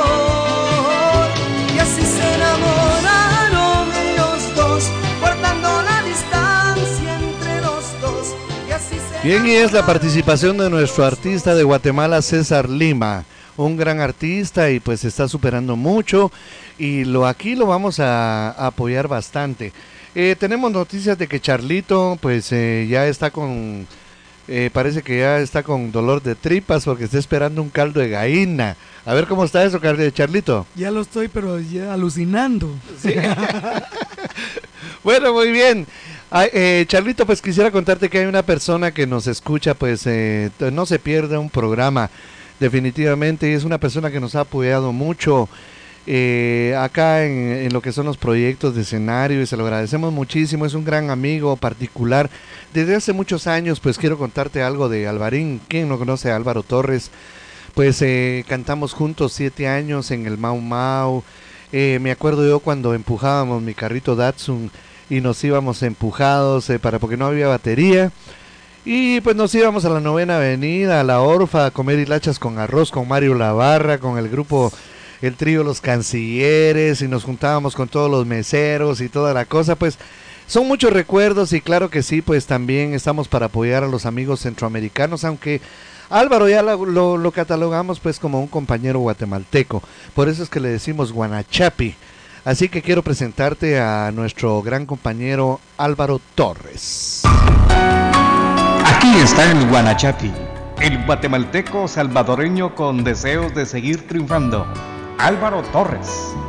Y así se enamoraron ellos dos, guardando la distancia entre los dos. Y así se Bien, y es la participación de nuestro artista de Guatemala, César Lima, un gran artista y pues se está superando mucho y aquí lo vamos a apoyar bastante. Tenemos noticias de que Charlito pues ya está con, parece que ya está con dolor de tripas porque está esperando un caldo de gallina. A ver cómo está eso, Charlito. Ya lo estoy, pero ya alucinando. ¿Sí? Bueno, muy bien. Charlito, pues quisiera contarte que hay una persona que nos escucha, pues no se pierde un programa, definitivamente, y es una persona que nos ha apoyado mucho acá en lo que son los proyectos de escenario y se lo agradecemos muchísimo. Es un gran amigo particular desde hace muchos años. Pues quiero contarte algo de Alvarín. ¿Quién no conoce a Álvaro Torres? Pues cantamos juntos 7 años en el Mau Mau. Me acuerdo yo cuando empujábamos mi carrito Datsun y nos íbamos empujados porque no había batería. Y pues nos íbamos a la 9ª Avenida, a la Orfa, a comer hilachas con arroz con Mario Lavarra, con el grupo el trío Los Cancilleres, y nos juntábamos con todos los meseros y toda la cosa, pues son muchos recuerdos, y claro que sí, pues también estamos para apoyar a los amigos centroamericanos, aunque Álvaro ya lo catalogamos pues como un compañero guatemalteco, por eso es que le decimos Guanachapi. Así que quiero presentarte a nuestro gran compañero Álvaro Torres. Aquí está el Guanachapi, el guatemalteco salvadoreño con deseos de seguir triunfando, Álvaro Torres.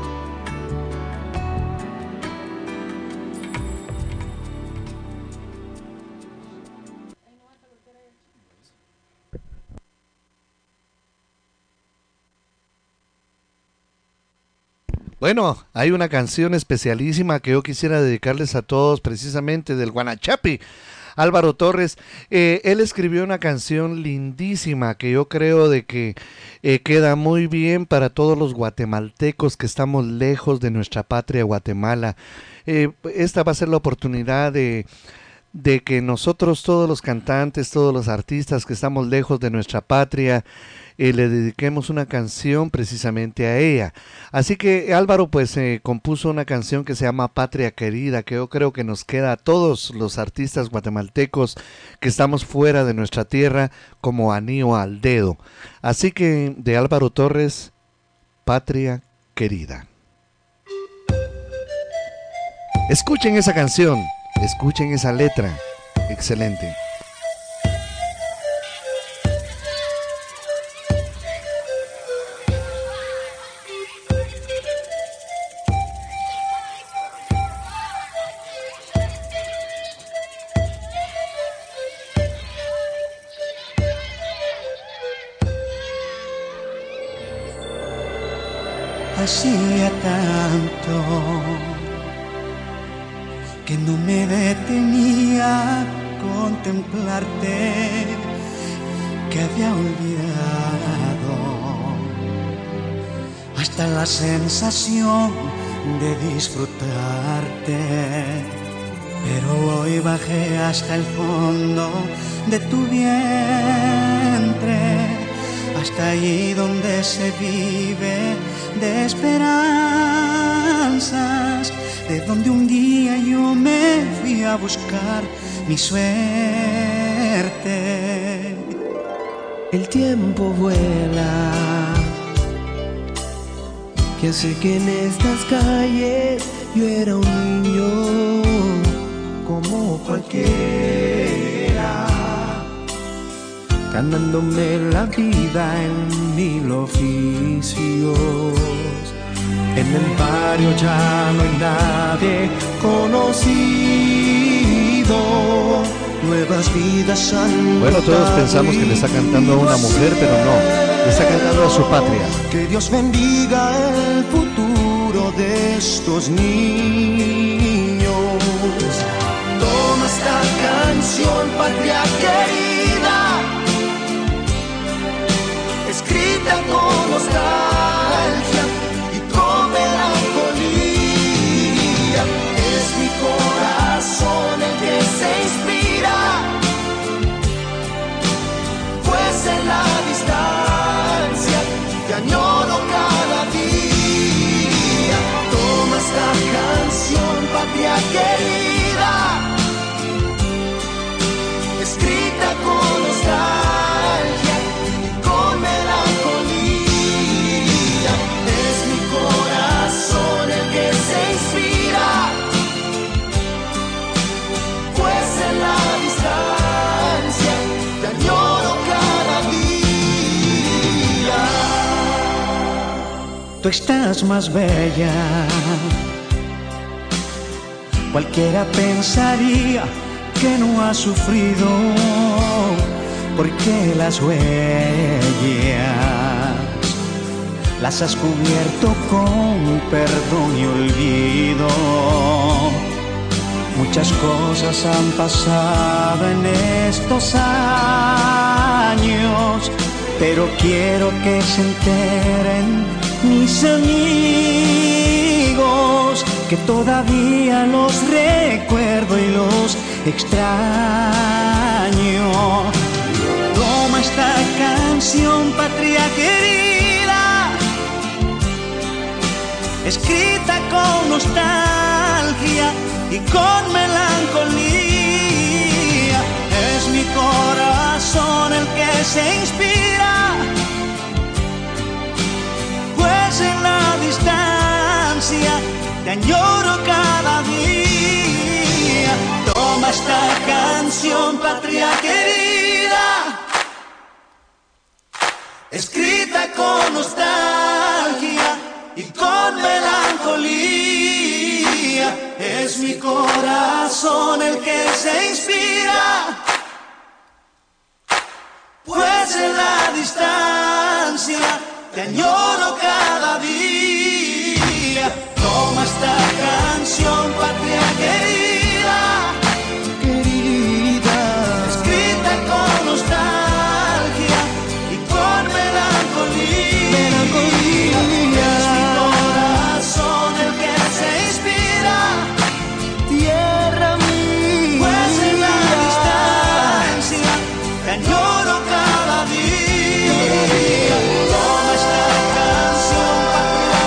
Bueno, hay una canción especialísima que yo quisiera dedicarles a todos, precisamente del Guanachapi, Álvaro Torres. Él escribió una canción lindísima que yo creo de que queda muy bien para todos los guatemaltecos que estamos lejos de nuestra patria Guatemala. Esta va a ser la oportunidad de que nosotros, todos los cantantes, todos los artistas que estamos lejos de nuestra patria, le dediquemos una canción precisamente a ella. Así que Álvaro pues compuso una canción que se llama Patria Querida, que yo creo que nos queda a todos los artistas guatemaltecos que estamos fuera de nuestra tierra como anillo al dedo. Así que de Álvaro Torres, Patria Querida. Escuchen esa canción, escuchen esa letra, excelente. Hacía tanto que no me detenía a contemplarte, que había olvidado hasta la sensación de disfrutarte. Pero hoy bajé hasta el fondo de tu vientre, hasta allí donde se vive de esperanzas, de donde un día yo me fui a buscar mi suerte. El tiempo vuela, que sé que en estas calles yo era un niño como cualquiera, ganándome la vida en 1000 oficios. En el barrio ya no hay nadie conocido, nuevas vidas han. Bueno, todos pensamos que le está cantando a una mujer, pero no, le está cantando a su patria. Que Dios bendiga el futuro de estos niños. Toma esta canción, patria querida, escrita con nostalgia y con melancolía. Es mi corazón el que se inspira, pues en la distancia te añoro cada día. Toma esta canción, patria querida, escrita con nostalgia y con melancolía. Es mi corazón el que se inspira, pues en la distancia te añoro cada día. Tú estás más bella, cualquiera pensaría que no has sufrido, porque las huellas las has cubierto con perdón y olvido. Muchas cosas han pasado en estos años, pero quiero que se enteren mis amigos que todavía los recuerdo y los extraño. Toma esta canción, patria querida, escrita con nostalgia y con melancolía. Es mi corazón el que se inspira, pues en la distancia te añoro cada día. Toma esta canción, patria querida, escrita con nostalgia y con melancolía. Es mi corazón el que se inspira, pues en la distancia te añoro cada día. Toma esta canción, patria querida, querida, escrita con nostalgia y con melancolía. Es mi corazón el que se inspira, tierra mía, pues en la distancia te añoro cada día. Toma esta canción, patria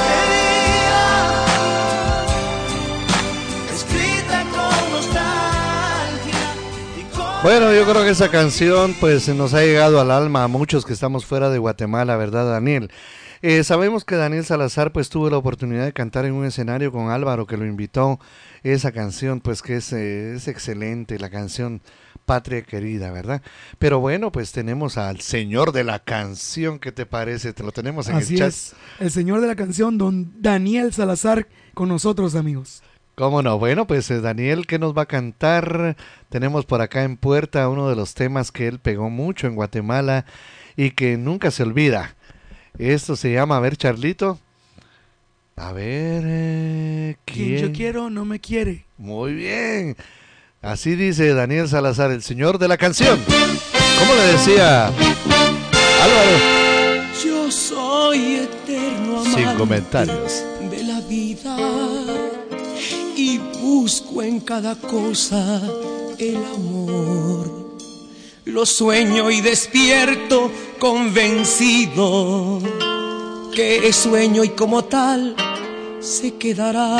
querida, escrita con nostalgia y con... Bueno, yo creo que esa canción pues nos ha llegado al alma a muchos que estamos fuera de Guatemala, ¿verdad, Daniel? Sabemos que Daniel Salazar pues tuvo la oportunidad de cantar en un escenario con Álvaro, que lo invitó. Esa canción pues que es excelente, la canción Patria Querida, ¿verdad? Pero bueno, pues tenemos al señor de la canción, ¿qué te parece? Te lo tenemos en Así el chat. es, el señor de la canción, don Daniel Salazar, con nosotros, amigos. ¿Cómo no? Bueno, pues Daniel, ¿qué nos va a cantar? Tenemos por acá en puerta uno de los temas que él pegó mucho en Guatemala y que nunca se olvida. Esto se llama, a ver, Charlito. A ver, Quien yo quiero no me quiere. Muy bien. Así dice Daniel Salazar, el señor de la canción. ¿Cómo le decía Álvaro? Yo soy eterno amante Sin comentarios. de la vida y busco en cada cosa el amor. Lo sueño y despierto convencido que es sueño y como tal se quedará.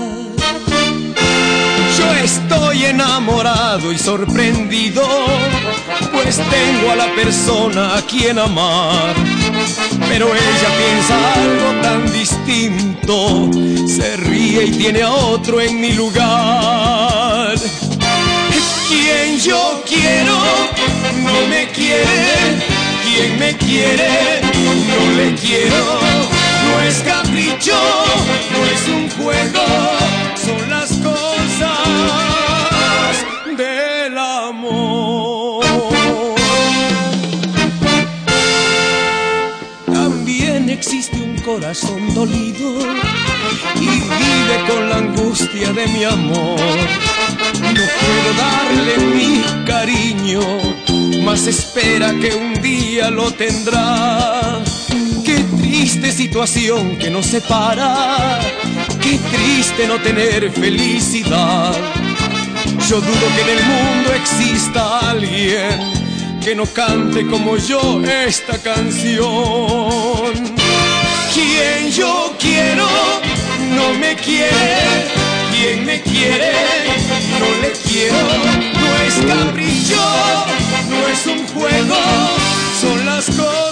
Yo estoy enamorado y sorprendido, pues tengo a la persona a quien amar. Pero ella piensa algo tan distinto, se ríe y tiene a otro en mi lugar. Quien yo quiero no me quiere, quien me quiere no le quiero. No es capricho, no es un juego, son las cosas del amor. También existe un corazón dolido y vive con la angustia de mi amor. No puedo darle mi cariño, mas espera que un día lo tendrá. Qué triste situación que nos separa, qué triste no tener felicidad. Yo dudo que en el mundo exista alguien que no cante como yo esta canción. Quien yo quiero no me quiere, quien me quiere no le quiero. No es capricho, no es un juego, son las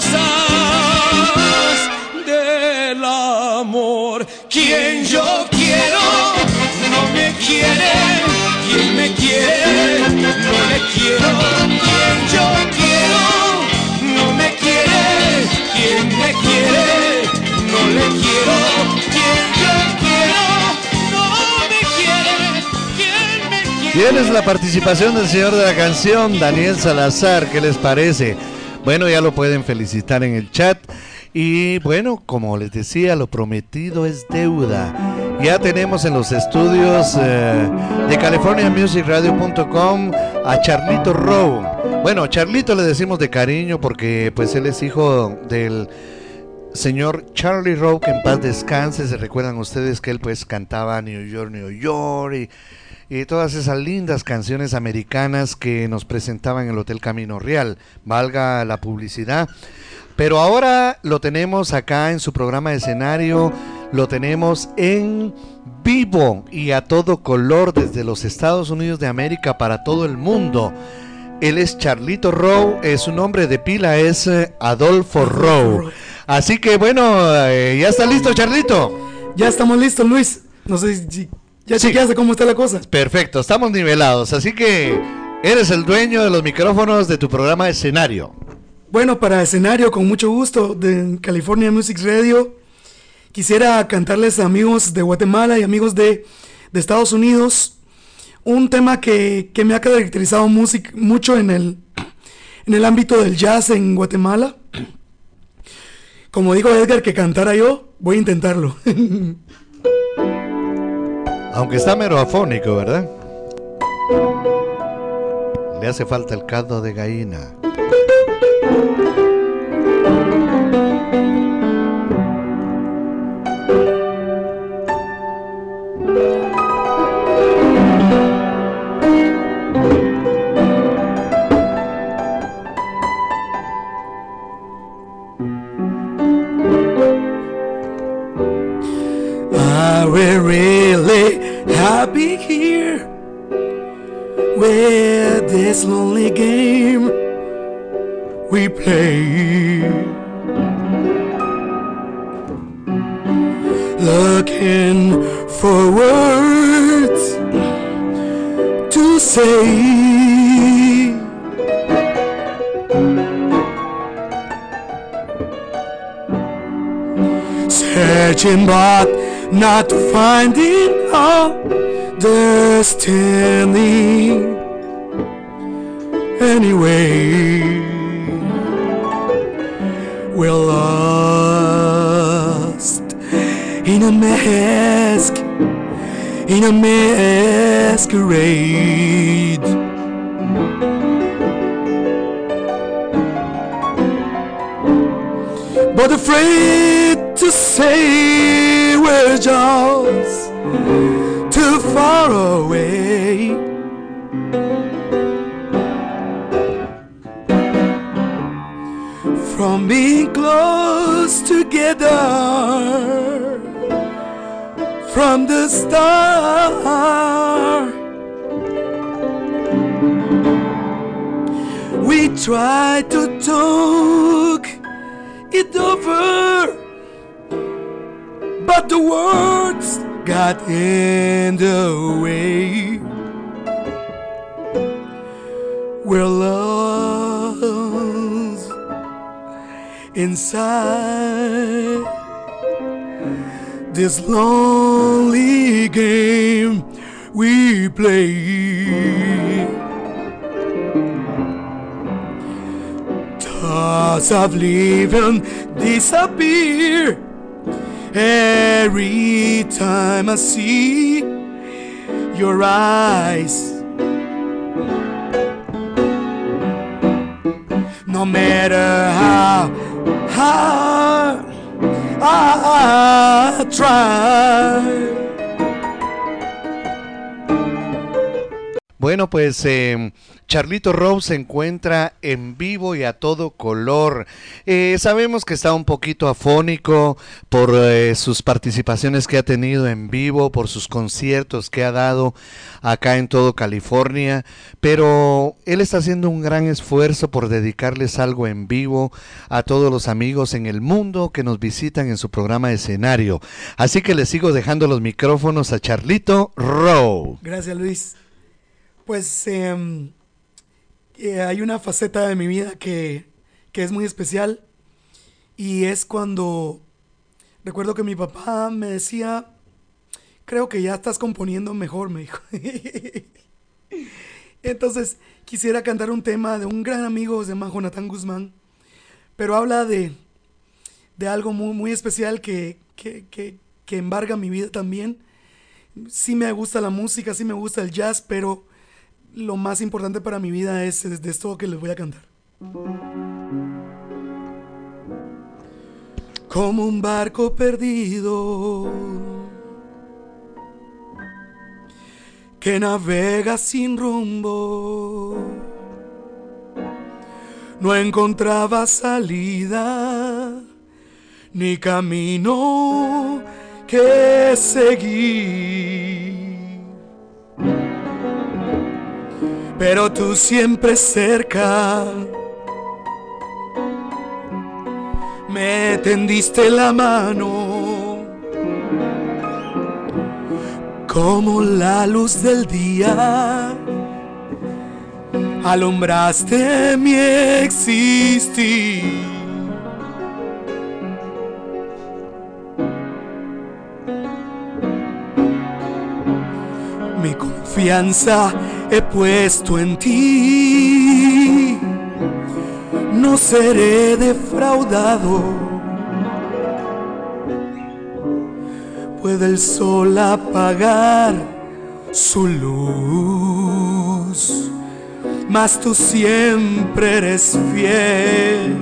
cosas del amor. Quien yo quiero no me quiere, quien me quiere no le quiero. Quien yo quiero no me quiere, quien me quiere no le quiero. Quien yo quiero no me quiere, quien me quiere. Tienes la participación del señor de la canción, Daniel Salazar, ¿qué les parece? Bueno, ya lo pueden felicitar en el chat. Y bueno, como les decía, lo prometido es deuda. Ya tenemos en los estudios de CaliforniaMusicRadio.com a Charlito Rowe. Bueno, Charlito le decimos de cariño porque pues él es hijo del señor Charlie Rowe, que en paz descanse. Se recuerdan ustedes que él pues cantaba New York, New York y todas esas lindas canciones americanas que nos presentaban en el Hotel Camino Real, valga la publicidad. Pero ahora lo tenemos acá en su programa de escenario, lo tenemos en vivo y a todo color desde los Estados Unidos de América para todo el mundo. Él es Charlito Rowe, su nombre de pila es Adolfo Rowe. Así que bueno, ya está listo, Charlito. Ya estamos listos, Luis. No sé si ya chequeaste cómo está la cosa. Perfecto, estamos nivelados, así que eres el dueño de los micrófonos de tu programa Escenario. Bueno, para Escenario, con mucho gusto, de California Music Radio, quisiera cantarles a amigos de Guatemala y amigos de Estados Unidos un tema que me ha caracterizado mucho en el ámbito del jazz en Guatemala. Como dijo Edgar que cantara yo, voy a intentarlo. Aunque está mero afónico, ¿verdad? Le hace falta el caldo de gallina. We're really happy here with this lonely game we play, looking for words to say, searching but not finding understanding anyway. We're lost in a mask, in a masquerade. But afraid to say we're just too far away. From being close together from the start. We tried to talk it over, but the words got in the way. We're lost inside this lonely game we play. Thoughts of living disappear every time I see your eyes. No matter how hard I try. Bueno, pues Charlito Rowe se encuentra en vivo y a todo color. Sabemos que está un poquito afónico por sus participaciones que ha tenido en vivo, por sus conciertos que ha dado acá en todo California, pero él está haciendo un gran esfuerzo por dedicarles algo en vivo a todos los amigos en el mundo que nos visitan en su programa de Escenario. Así que le sigo dejando los micrófonos a Charlito Rowe. Gracias, Luis. Pues hay una faceta de mi vida que es muy especial, y es cuando recuerdo que mi papá me decía, creo que ya estás componiendo mejor, me dijo. Entonces quisiera cantar un tema de un gran amigo, se llama Jonathan Guzmán, pero habla de algo muy, muy especial que embarga mi vida también. Sí me gusta la música, sí me gusta el jazz, pero lo más importante para mi vida es esto que les voy a cantar. Como un barco perdido que navega sin rumbo, no encontraba salida ni camino que seguir, pero tú siempre cerca me tendiste la mano como la luz del día, alumbraste mi existir. Mi confianza he puesto en ti, no seré defraudado. Puede el sol apagar su luz, mas tú siempre eres fiel.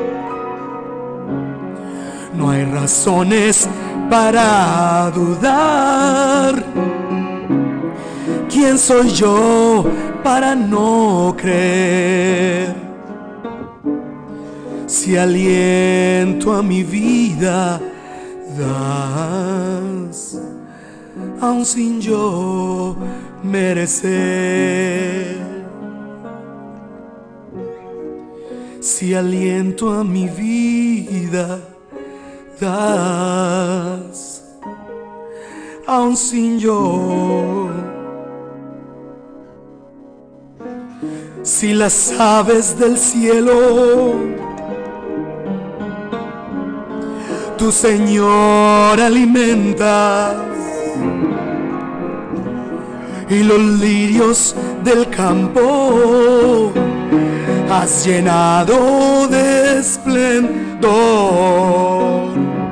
No hay razones para dudar. ¿Quién soy yo para no creer? Si aliento a mi vida das, aun sin yo merecer. Si aliento a mi vida das, aun sin yo. Si las aves del cielo tu Señor alimentas, y los lirios del campo has llenado de esplendor,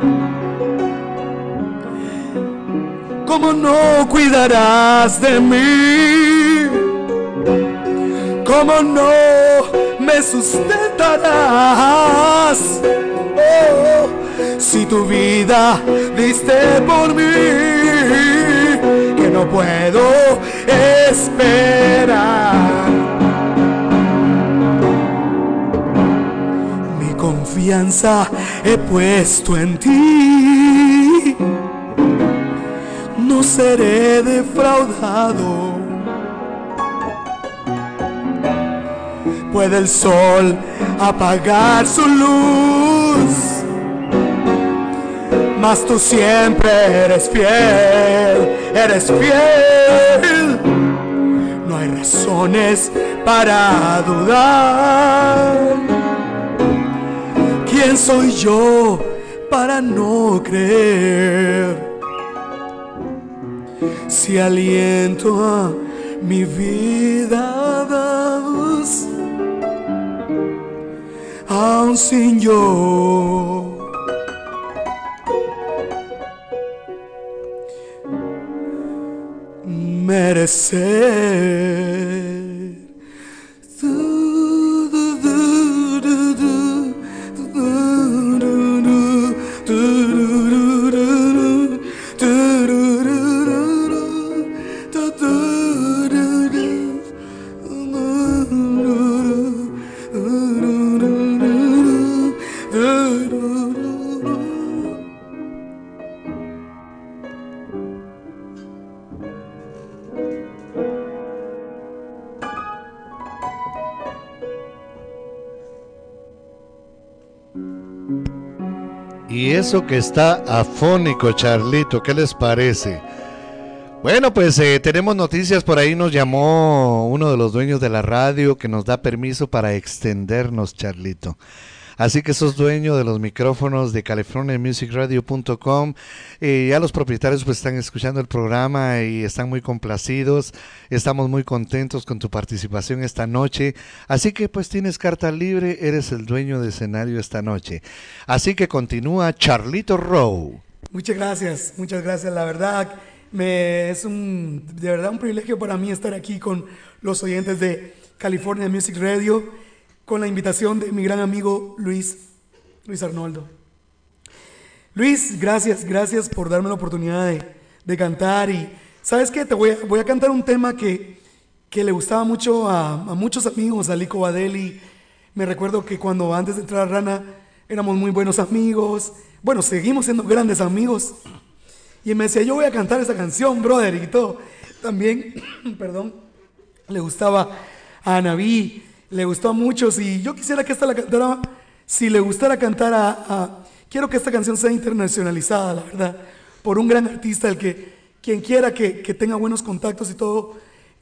¿cómo no cuidarás de mí? ¿Cómo no me sustentarás? Oh, si tu vida diste por mí, que no puedo esperar. Mi confianza he puesto en ti, no seré defraudado. Puede el sol apagar su luz, mas tú siempre eres fiel, eres fiel. No hay razones para dudar. ¿Quién soy yo para no creer? Si aliento a mi vida das, aun sin yo merecer. Y eso que está afónico, Charlito, ¿qué les parece? Bueno, pues tenemos noticias. Por ahí nos llamó uno de los dueños de la radio que nos da permiso para extendernos, Charlito. Así que sos dueño de los micrófonos de CaliforniaMusicRadio.com. Ya los propietarios pues están escuchando el programa y están muy complacidos. Estamos muy contentos con tu participación esta noche. Así que pues tienes carta libre, eres el dueño de escenario esta noche. Así que continúa Charlito Rowe. Muchas gracias. La verdad, es de verdad un privilegio para mí estar aquí con los oyentes de California Music Radio, con la invitación de mi gran amigo Luis Arnoldo. Luis, gracias por darme la oportunidad de cantar. Y ¿sabes qué? Te voy a cantar un tema que le gustaba mucho a muchos amigos, a Lico Badeli. Me recuerdo que cuando antes de entrar a Rana éramos muy buenos amigos. Bueno, seguimos siendo grandes amigos. Y me decía, yo voy a cantar esa canción, brother, y todo. También, perdón, le gustaba a Anabí, le gustó a muchos, y yo quisiera que esta la cantara, si le gustara cantar quiero que esta canción sea internacionalizada, la verdad, por un gran artista, quien quiera que tenga buenos contactos y todo,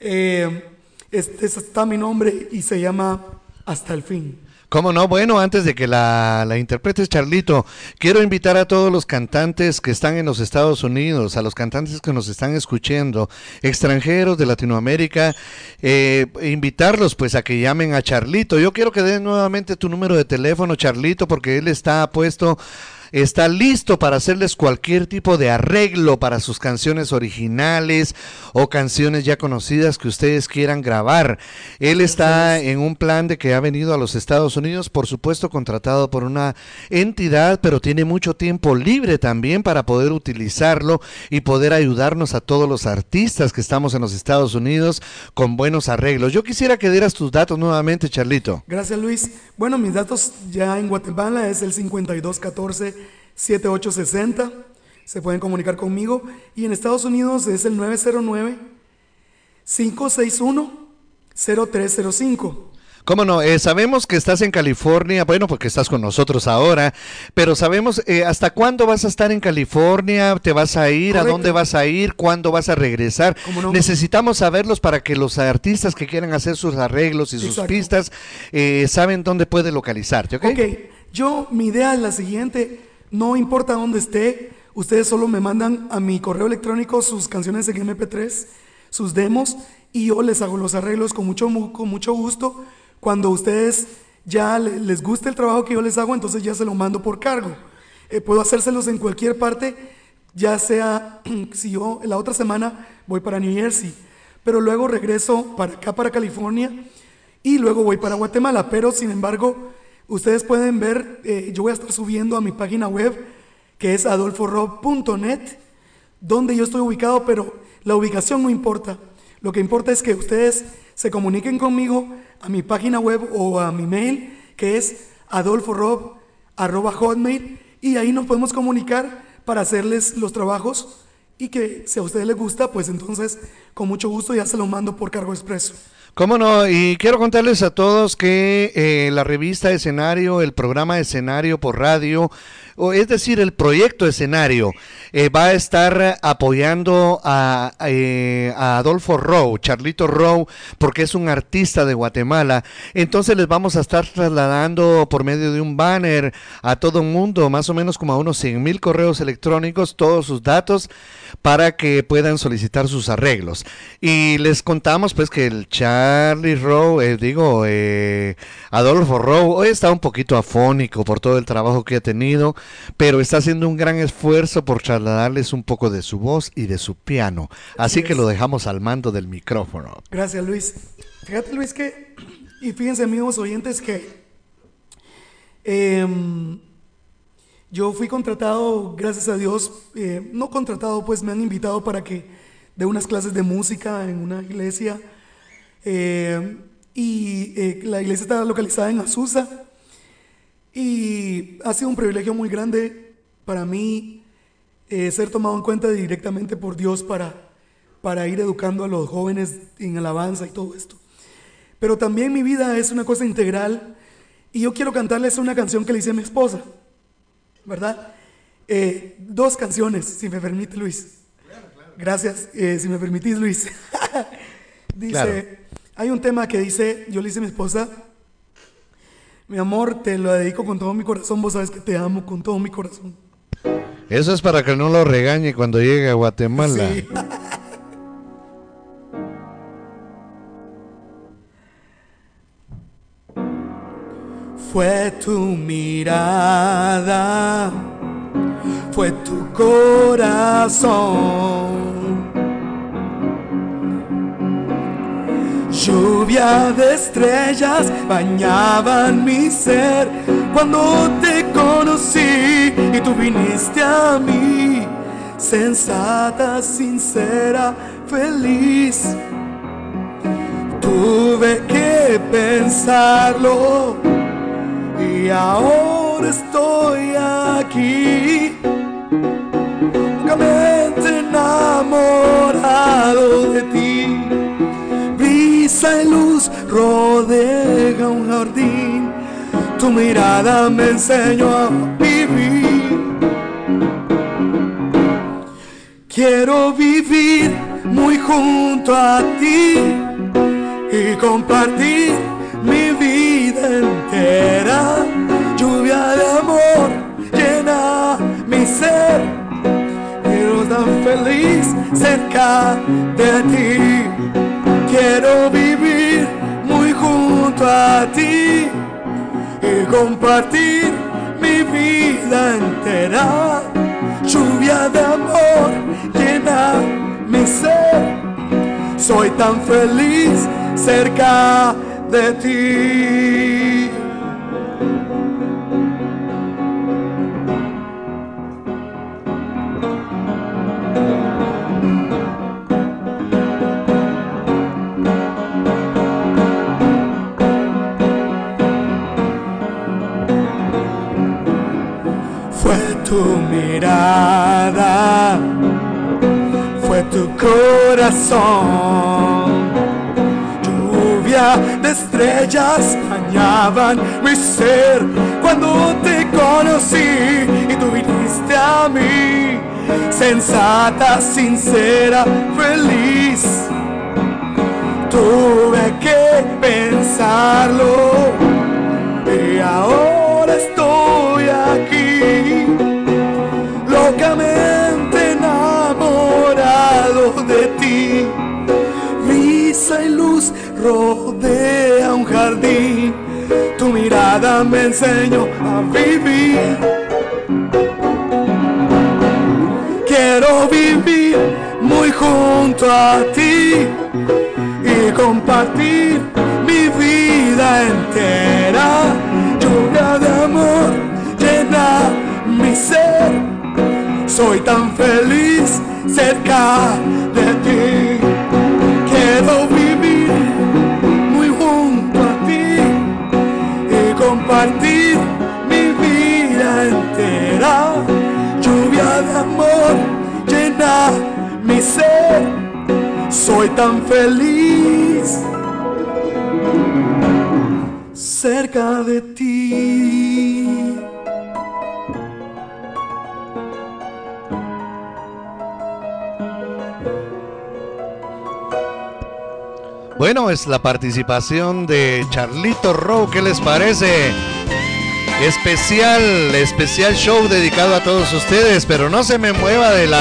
está mi nombre y se llama Hasta el Fin. ¿Cómo no? Bueno, antes de que la interpretes, Charlito, quiero invitar a todos los cantantes que están en los Estados Unidos, a los cantantes que nos están escuchando, extranjeros de Latinoamérica, invitarlos pues a que llamen a Charlito. Yo quiero que den nuevamente tu número de teléfono, Charlito, porque él está listo para hacerles cualquier tipo de arreglo para sus canciones originales o canciones ya conocidas que ustedes quieran grabar. Él está en un plan de que ha venido a los Estados Unidos, por supuesto contratado por una entidad, pero tiene mucho tiempo libre también para poder utilizarlo y poder ayudarnos a todos los artistas que estamos en los Estados Unidos con buenos arreglos. Yo quisiera que dieras tus datos nuevamente, Charlito. Gracias, Luis. Bueno, mis datos ya en Guatemala es el 5214-7860. Se pueden comunicar conmigo. Y en Estados Unidos es el 909-561-0305. ¿Cómo no? Sabemos que estás en California, bueno, porque estás con nosotros ahora, pero sabemos hasta cuándo vas a estar en California, te vas a ir, correcto, a dónde vas a ir, cuándo vas a regresar. No? Necesitamos saberlos para que los artistas que quieran hacer sus arreglos y sus exacto, pistas saben dónde puede localizarte, ¿ok? Ok, mi idea es la siguiente, no importa dónde esté, ustedes solo me mandan a mi correo electrónico sus canciones en MP3, sus demos, y yo les hago los arreglos con mucho gusto. Cuando ustedes ya les guste el trabajo que yo les hago, entonces ya se lo mando por cargo. Puedo hacérselos en cualquier parte, ya sea, si yo la otra semana voy para New Jersey, pero luego regreso para acá, para California, y luego voy para Guatemala. Pero sin embargo, ustedes pueden ver, yo voy a estar subiendo a mi página web, que es adolforob.net, donde yo estoy ubicado, pero la ubicación no importa. Lo que importa es que ustedes se comuniquen conmigo a mi página web o a mi mail, que es adolforob@hotmail, y ahí nos podemos comunicar para hacerles los trabajos, y que si a ustedes les gusta, pues entonces con mucho gusto ya se lo mando por cargo expreso. ¿Cómo no? Y quiero contarles a todos que la revista Escenario, el programa Escenario por radio, es decir, el proyecto Escenario, va a estar apoyando a Adolfo Rowe, Charlito Rowe, porque es un artista de Guatemala. Entonces les vamos a estar trasladando por medio de un banner a todo el mundo, más o menos como a unos 100,000 correos electrónicos, todos sus datos, para que puedan solicitar sus arreglos. Y les contamos pues que el Charlie Rowe, Adolfo Rowe, hoy está un poquito afónico por todo el trabajo que ha tenido, pero está haciendo un gran esfuerzo por trasladarles un poco de su voz y de su piano. Así que lo dejamos al mando del micrófono. Gracias, Luis. Fíjate, Luis, y fíjense, amigos oyentes, que yo fui contratado, gracias a Dios, no contratado, pues me han invitado para que dé unas clases de música en una iglesia, la iglesia está localizada en Azusa, y ha sido un privilegio muy grande para mí ser tomado en cuenta directamente por Dios para ir educando a los jóvenes en alabanza y todo esto. Pero también mi vida es una cosa integral, y yo quiero cantarles una canción que le hice a mi esposa, ¿verdad? 2 canciones, si me permite, Luis. Gracias, si me permitís, Luis. Dice, claro. Hay un tema que dice, yo le hice a mi esposa: mi amor, te lo dedico con todo mi corazón, vos sabes que te amo con todo mi corazón. Eso es para que no lo regañe cuando llegue a Guatemala. Sí. Fue tu mirada, fue tu corazón, lluvia de estrellas bañaban mi ser cuando te conocí y tú viniste a mí, sensata, sincera, feliz. Tuve que pensarlo y ahora estoy aquí. Nunca me lado de ti. Brisa y luz rodea un jardín, tu mirada me enseñó a vivir. Quiero vivir muy junto a ti y compartir mi vida entera. Lluvia de amor llena mi ser, quiero tan feliz cerca de ti. Quiero vivir muy junto a ti y compartir mi vida entera. Lluvia de amor llena mi ser, soy tan feliz cerca de ti. Fue tu mirada, fue tu corazón. Lluvia de estrellas bañaban mi ser cuando te conocí y tú viniste a mí, sensata, sincera, feliz. Tuve que pensarlo y ahora estoy aquí, locamente enamorado de ti. Brisa y luz rodea un jardín, tu mirada me enseñó a vivir. Quiero vivir muy junto a ti y compartir mi vida entera. Lluvia de amor llena mi ser, soy tan feliz cerca de ti. Quiero vivir muy junto a ti y compartir mi vida entera. Lluvia de amor llena mi ser, soy tan feliz cerca de ti. Bueno, es la participación de Charlito Rowe, ¿qué les parece? Especial show dedicado a todos ustedes, pero no se me mueva del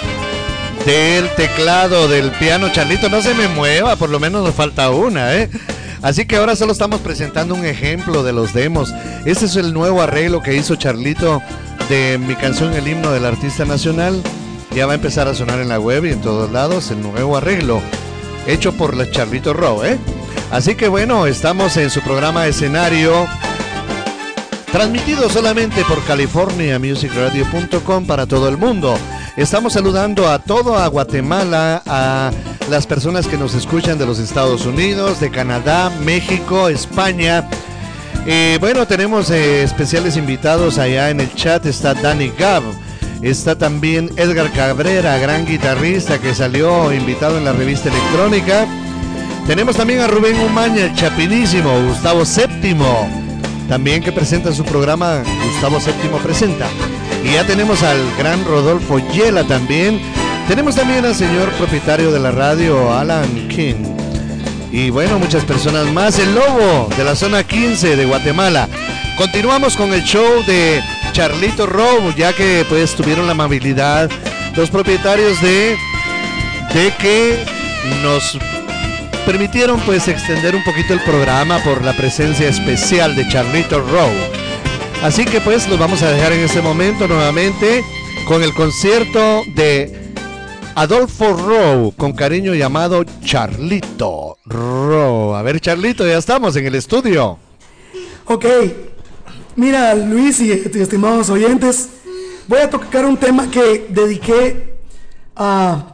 teclado, del piano, Charlito, no se me mueva, por lo menos nos falta una, ¿eh? Así que ahora solo estamos presentando un ejemplo de los demos. Este es el nuevo arreglo que hizo Charlito de mi canción El Himno del Artista Nacional. Ya va a empezar a sonar en la web y en todos lados el nuevo arreglo hecho por la Charlito Rowe, ¿eh? Así que bueno, estamos en su programa Escenario, transmitido solamente por californiamusicradio.com para todo el mundo. Estamos saludando a Guatemala, a las personas que nos escuchan de los Estados Unidos, de Canadá, México, España. Bueno, tenemos especiales invitados allá en el chat. Está Danny Gabb, está también Edgar Cabrera, gran guitarrista que salió invitado en la revista electrónica. Tenemos también a Rubén Umaña, el chapinísimo, Gustavo Séptimo, también que presenta su programa Gustavo Séptimo Presenta. Y ya tenemos al gran Rodolfo Yela también. Tenemos también al señor propietario de la radio, Alan King. Y bueno, muchas personas más. El Lobo de la zona 15 de Guatemala. Continuamos con el show de Charlito Rowe, ya que pues tuvieron la amabilidad los propietarios de que nos permitieron pues extender un poquito el programa por la presencia especial de Charlito Rowe. Así que pues los vamos a dejar en este momento nuevamente con el concierto de Adolfo Rowe, con cariño llamado Charlito Rowe. A ver, Charlito, ya estamos en el estudio. Ok, mira, Luis y estimados oyentes, voy a tocar un tema que dediqué a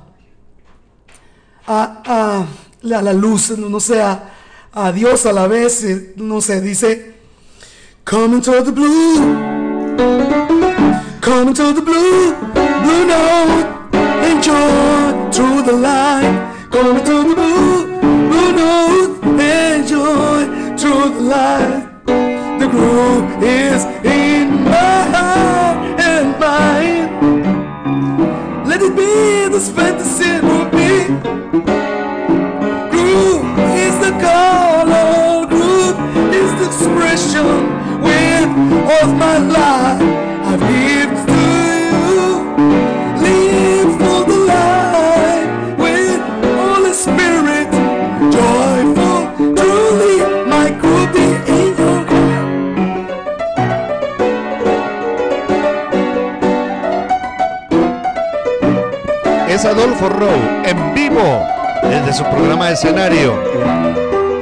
la luz, no sé, a Dios a la vez, no sé, dice: Come into the blue, come into the blue, blue note enjoy through the light. Going to the moon knows, enjoy through the light. The groove is in my heart and mind. Let it be this fantasy movie. Groove is the color, groove is the expression with all my life. I've lived to you, live for the light with Holy Spirit, joyful, truly, my groove in your heart. Es Adolfo Rowe en vivo desde su programa de escenario.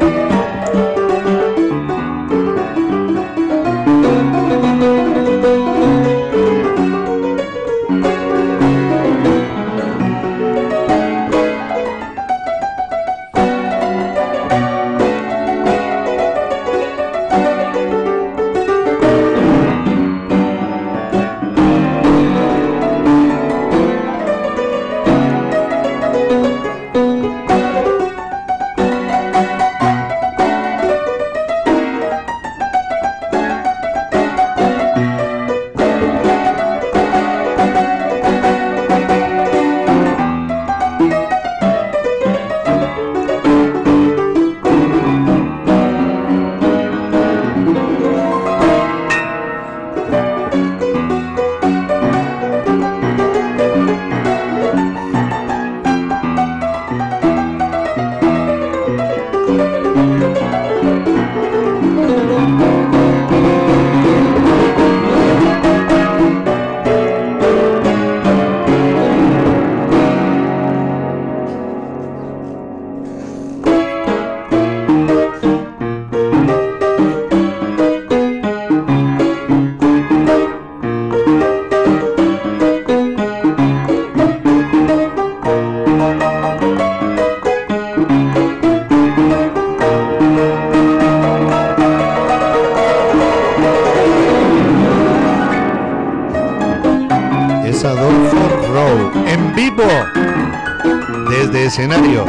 Desde escenario.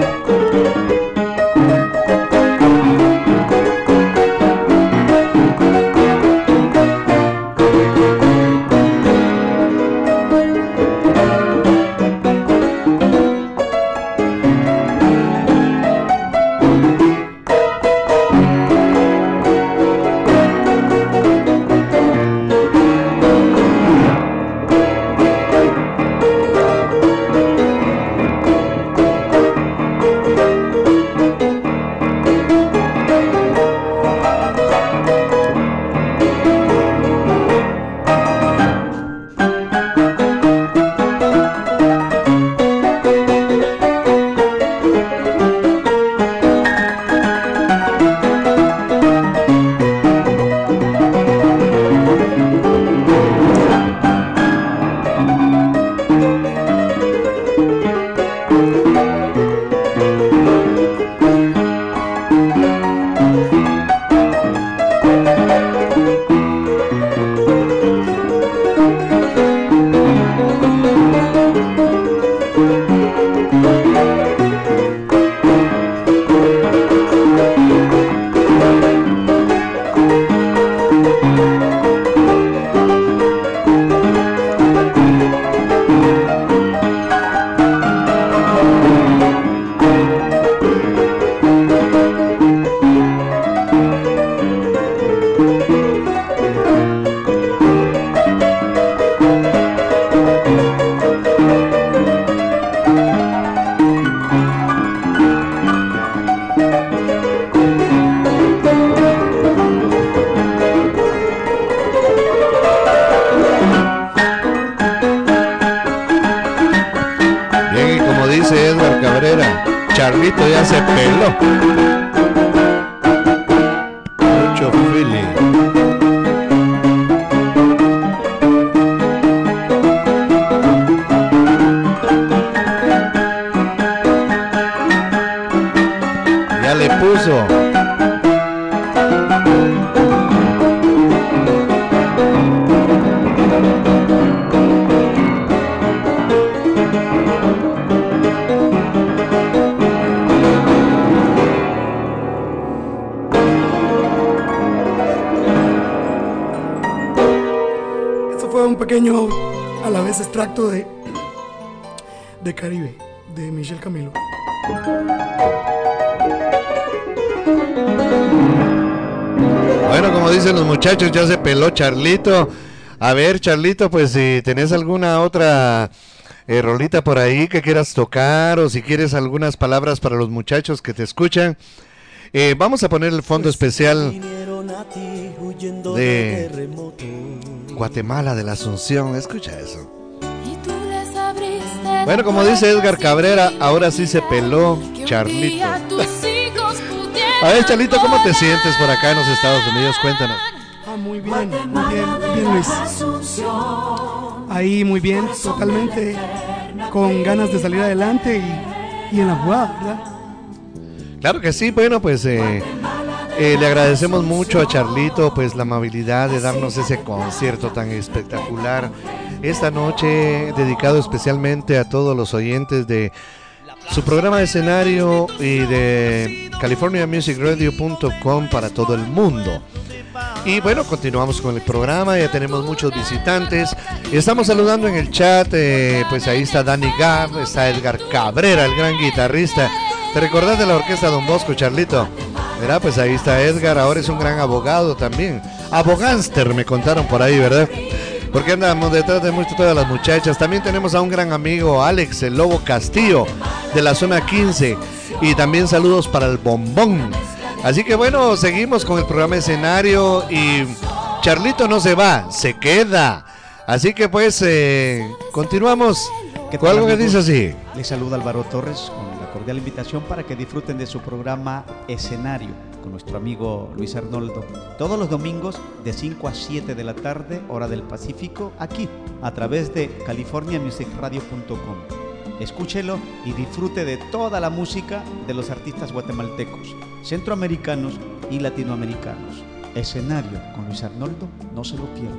Charlito ya se peló. Mucho feeling. Ya le puso. un pequeño, a la vez, extracto de Caribe, de Michel Camilo. Bueno, como dicen los muchachos, ya se peló Charlito. A ver, Charlito, pues si tenés alguna otra rolita por ahí que quieras tocar, o si quieres algunas palabras para los muchachos que te escuchan. Vamos a poner el fondo especial de Guatemala, de la Asunción. Escucha eso. Bueno, como dice Edgar Cabrera, ahora sí se peló Charlito. A ver, Charlito, ¿cómo te sientes por acá en los Estados Unidos? Cuéntanos. Muy bien, Luis. Ahí muy bien, totalmente con ganas de salir adelante y en la jugada, ¿verdad? Claro que sí. Bueno, pues le agradecemos mucho a Charlito pues la amabilidad de darnos ese concierto tan espectacular esta noche, dedicado especialmente a todos los oyentes de su programa de escenario y de CaliforniaMusicRadio.com para todo el mundo. Y bueno, continuamos con el programa, ya tenemos muchos visitantes. Estamos saludando en el chat, pues ahí está Danny Gabb, está Edgar Cabrera, el gran guitarrista. ¿Te recordás de la orquesta Don Bosco, Charlito? Verá, pues ahí está Edgar, ahora es un gran abogado también. Abogánster me contaron por ahí, ¿verdad? Porque andamos detrás de todas las muchachas. También tenemos a un gran amigo, Alex, el Lobo Castillo, de la zona 15. Y también saludos para el Bombón. Así que bueno, seguimos con el programa escenario y Charlito no se va, se queda. Así que pues continuamos con algo que dice así. Les saluda Álvaro Torres con la cordial invitación para que disfruten de su programa Escenario con nuestro amigo Luis Arnoldo. Todos los domingos de 5 a 7 de la tarde, hora del Pacífico, aquí a través de CaliforniaMusicRadio.com. Escúchelo y disfrute de toda la música de los artistas guatemaltecos, centroamericanos y latinoamericanos. Escenario con Luis Arnoldo, no se lo pierda.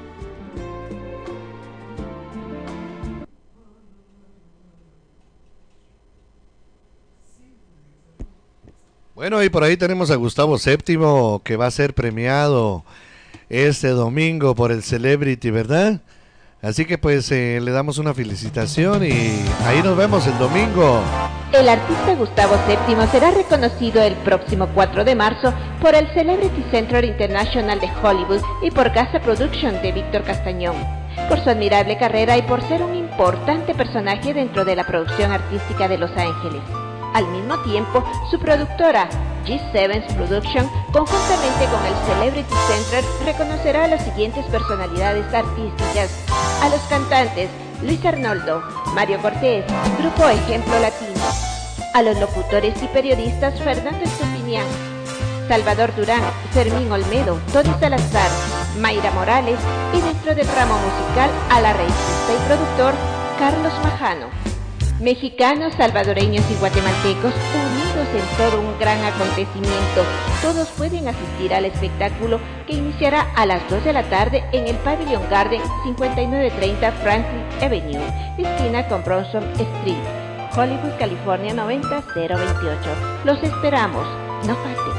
Bueno, y por ahí tenemos a Gustavo VII, que va a ser premiado este domingo por el Celebrity, ¿verdad? Así que pues le damos una felicitación y ahí nos vemos el domingo. El artista Gustavo VII será reconocido el próximo 4 de marzo por el Celebrity Center International de Hollywood y por Casa Production de Víctor Castañón, por su admirable carrera y por ser un importante personaje dentro de la producción artística de Los Ángeles. Al mismo tiempo, su productora, G7's Production, conjuntamente con el Celebrity Center, reconocerá a las siguientes personalidades artísticas: a los cantantes Luis Arnoldo, Mario Cortés, Grupo Ejemplo Latino; a los locutores y periodistas Fernando Estupiñán, Salvador Durán, Fermín Olmedo, Tony Salazar, Mayra Morales, y dentro del ramo musical a la arreglista y productor Carlos Majano. Mexicanos, salvadoreños y guatemaltecos unidos en todo un gran acontecimiento. Todos pueden asistir al espectáculo que iniciará a las 2 de la tarde en el Pavilion Garden 5930 Franklin Avenue, esquina con Bronson Street, Hollywood, California 90028. Los esperamos, no falten.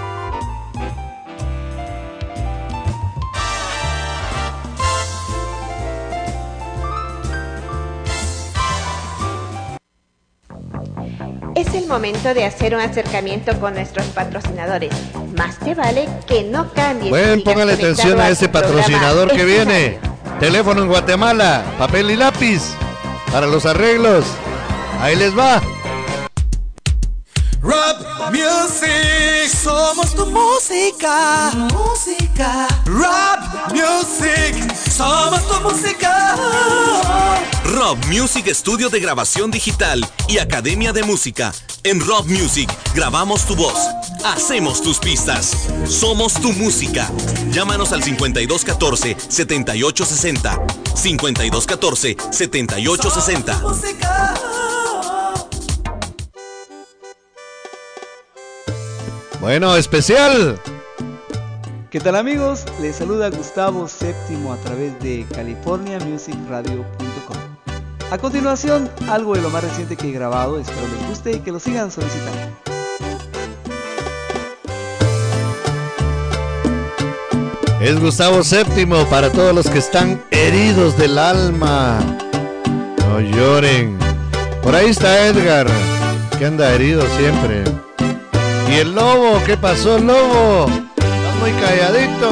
Es el momento de hacer un acercamiento con nuestros patrocinadores. Más te vale que no cambies. Bueno, póngale atención a ese patrocinador que viene. Teléfono en Guatemala, papel y lápiz para los arreglos. Ahí les va. Rob Music, somos tu música. Rob Music, somos tu música. Rob Music Estudio de Grabación Digital y Academia de Música. En Rob Music grabamos tu voz, hacemos tus pistas. Somos tu música. Llámanos al 5214-7860. 5214-7860. Bueno, especial. ¿Qué tal, amigos? Les saluda Gustavo VII a través de CaliforniaMusicRadio.com. A continuación, algo de lo más reciente que he grabado, espero les guste y que lo sigan solicitando. Es Gustavo VII para todos los que están heridos del alma. No lloren. Por ahí está Edgar, que anda herido siempre. Y el Lobo, ¿qué pasó, Lobo? Está muy calladito.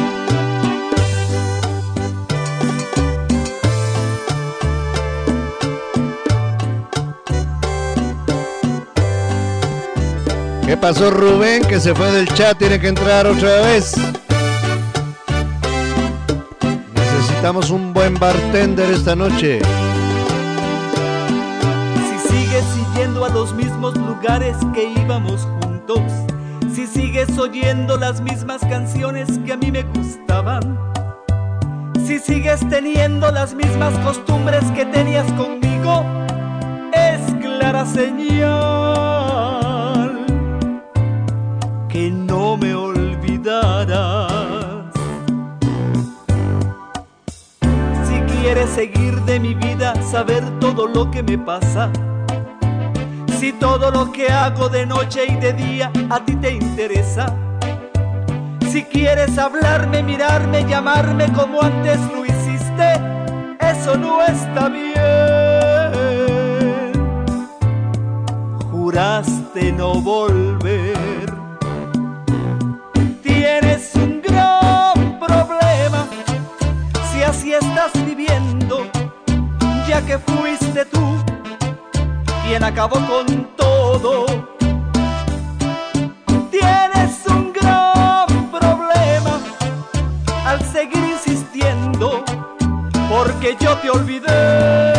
¿Qué pasó, Rubén? Que se fue del chat, tiene que entrar otra vez. Necesitamos un buen bartender esta noche. Si sigues yendo a los mismos lugares que íbamos juntos, si sigues oyendo las mismas canciones que a mí me gustaban, si sigues teniendo las mismas costumbres que tenías conmigo, es clara señal que no me olvidarás. Si quieres seguir de mi vida, saber todo lo que me pasa, si todo lo que hago de noche y de día a ti te interesa, si quieres hablarme, mirarme, llamarme como antes lo hiciste, eso no está bien. Juraste no volver. Tienes un gran problema si así estás viviendo, ya que fuiste tú quien acabó con todo. Tienes un gran problema al seguir insistiendo, porque yo te olvidé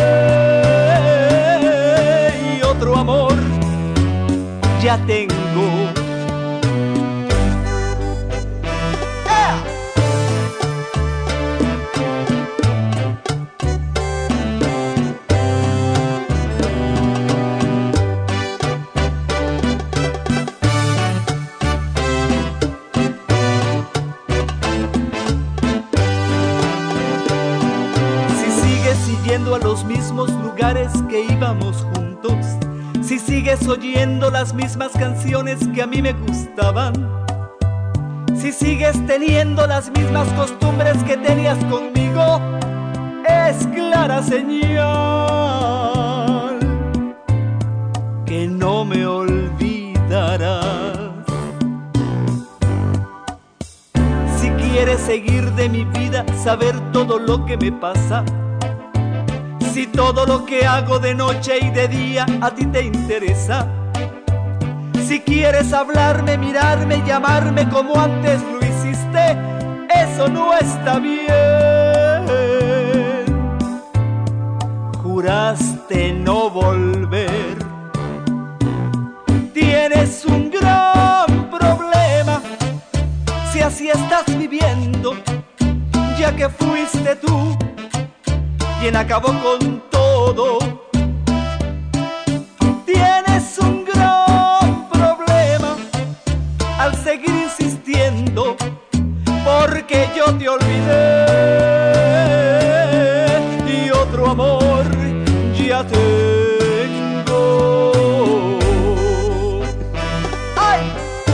y otro amor ya tengo. A los mismos lugares que íbamos juntos, si sigues oyendo las mismas canciones que a mí me gustaban, si sigues teniendo las mismas costumbres que tenías conmigo, es clara señal que no me olvidarás. Si quieres seguir de mi vida, saber todo lo que me pasa, si todo lo que hago de noche y de día a ti te interesa, si quieres hablarme, mirarme, llamarme como antes lo hiciste, eso no está bien. Juraste no volver. Tienes un gran problema si así estás viviendo, ya que fuiste tú quien acabó con todo. Tienes un gran problema al seguir insistiendo, porque yo te olvidé y otro amor ya tengo. ¡Ay!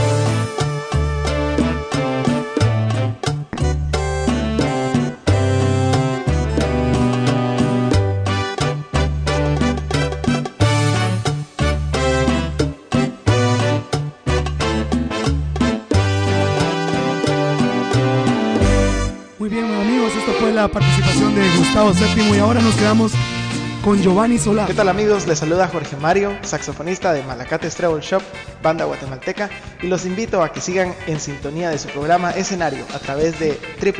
Muy bien, amigos, esta fue la participación de Gustavo VII y ahora nos quedamos con Giovanni Solá. ¿Qué tal, amigos? Les saluda Jorge Mario, saxofonista de Malacates Treble Shop, banda guatemalteca, y los invito a que sigan en sintonía de su programa Escenario a través de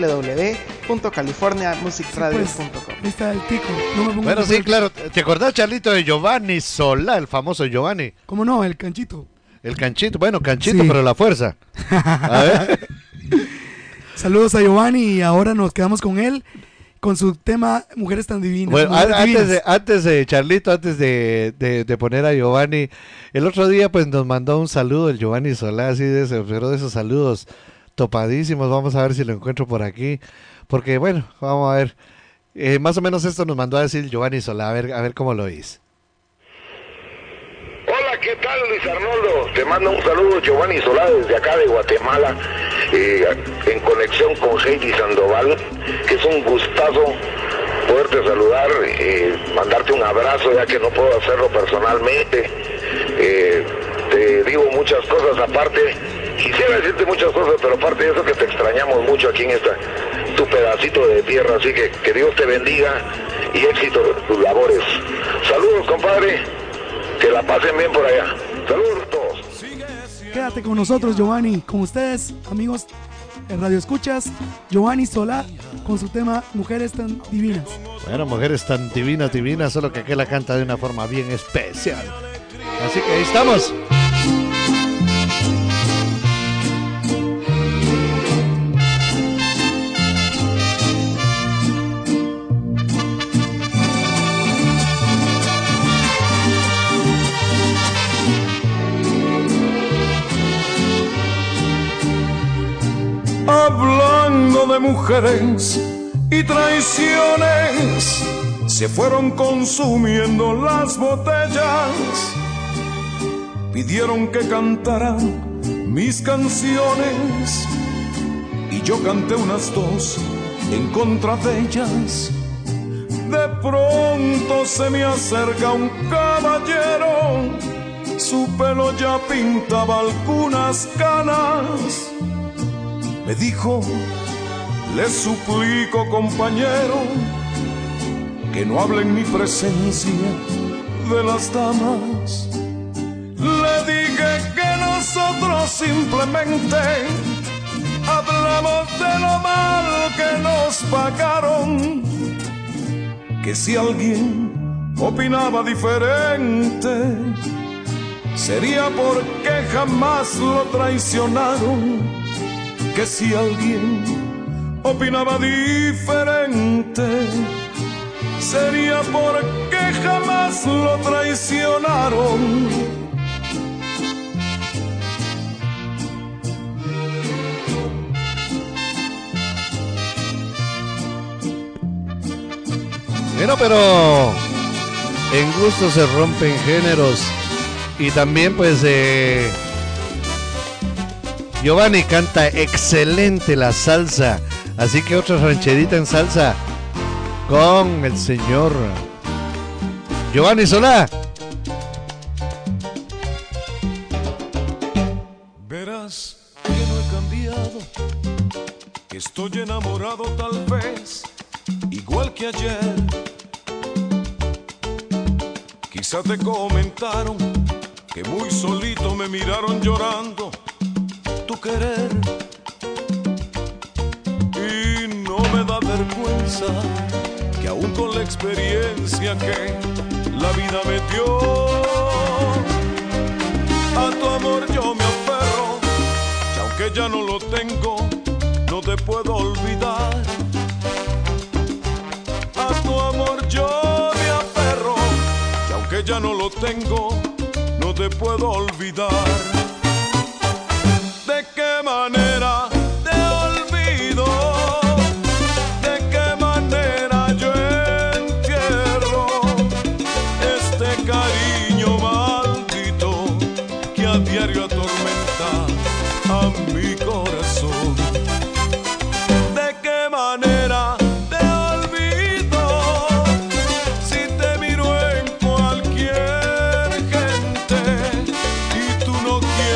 www.californiamusicradio.com. Ahí está el tico. No me pongo Bueno, sí, claro. ¿Te acordás, Charlito, de Giovanni Solá, el famoso Giovanni? ¿Cómo no? El canchito. El canchito, bueno, canchito, Sí. pero la fuerza. A ver. Saludos a Giovanni y ahora nos quedamos con él, con su tema Mujeres tan divinas. Bueno, Mujeres divinas. antes de Charlito, antes de poner a Giovanni, el otro día pues nos mandó un saludo el Giovanni Solá, así de esos saludos topadísimos. Vamos a ver si lo encuentro por aquí, porque bueno, vamos a ver. Más o menos esto nos mandó a decir Giovanni Solá, a ver cómo lo hizo. Hola, ¿qué tal, Luis Arnoldo? Te mando un saludo, Giovanni Solá, desde acá de Guatemala. en conexión con Heidi Sandoval, que es un gustazo poderte saludar, mandarte un abrazo, ya que no puedo hacerlo personalmente. Te digo muchas cosas aparte, quisiera decirte muchas cosas, pero aparte de eso, que te extrañamos mucho aquí en tu pedacito de tierra, así que Dios te bendiga y éxito en tus labores. Saludos, compadre, que la pasen bien por allá. Saludos a todos. Quédate con nosotros, Giovanni, con ustedes, amigos en Radio Escuchas, Giovanni Solá con su tema Mujeres tan divinas. Bueno, Mujeres tan divinas, solo que aquí la canta de una forma bien especial. Así que ahí estamos. Hablando de mujeres y traiciones, se fueron consumiendo las botellas. Pidieron que cantaran mis canciones y yo canté unas dos en contra de ellas. De pronto se me acerca un caballero, su pelo ya pintaba algunas canas. Me dijo: le suplico, compañero, que no hable en mi presencia de las damas. Le dije que nosotros simplemente hablamos de lo mal que nos pagaron, que si alguien opinaba diferente sería porque jamás lo traicionaron, que si alguien opinaba diferente sería porque jamás lo traicionaron. Bueno, pero en gusto se rompen géneros. Y también pues Giovanni canta excelente la salsa. Así que otra rancherita en salsa con el señor Giovanni Solá. Verás que no he cambiado, que estoy enamorado tal vez igual que ayer. Quizá te comentaron que muy solito me miraron llorando tu querer. Y no me da vergüenza que aún con la experiencia que la vida me dio, a tu amor yo me aferro, y aunque ya no lo tengo, no te puedo olvidar. A tu amor yo me aferro, y aunque ya no lo tengo, no te puedo olvidar. ¿De qué manera te olvido? ¿De qué manera yo entierro este cariño maldito que a diario atormenta a mi corazón? ¿De qué manera te olvido si te miro en cualquier gente y tú no quieres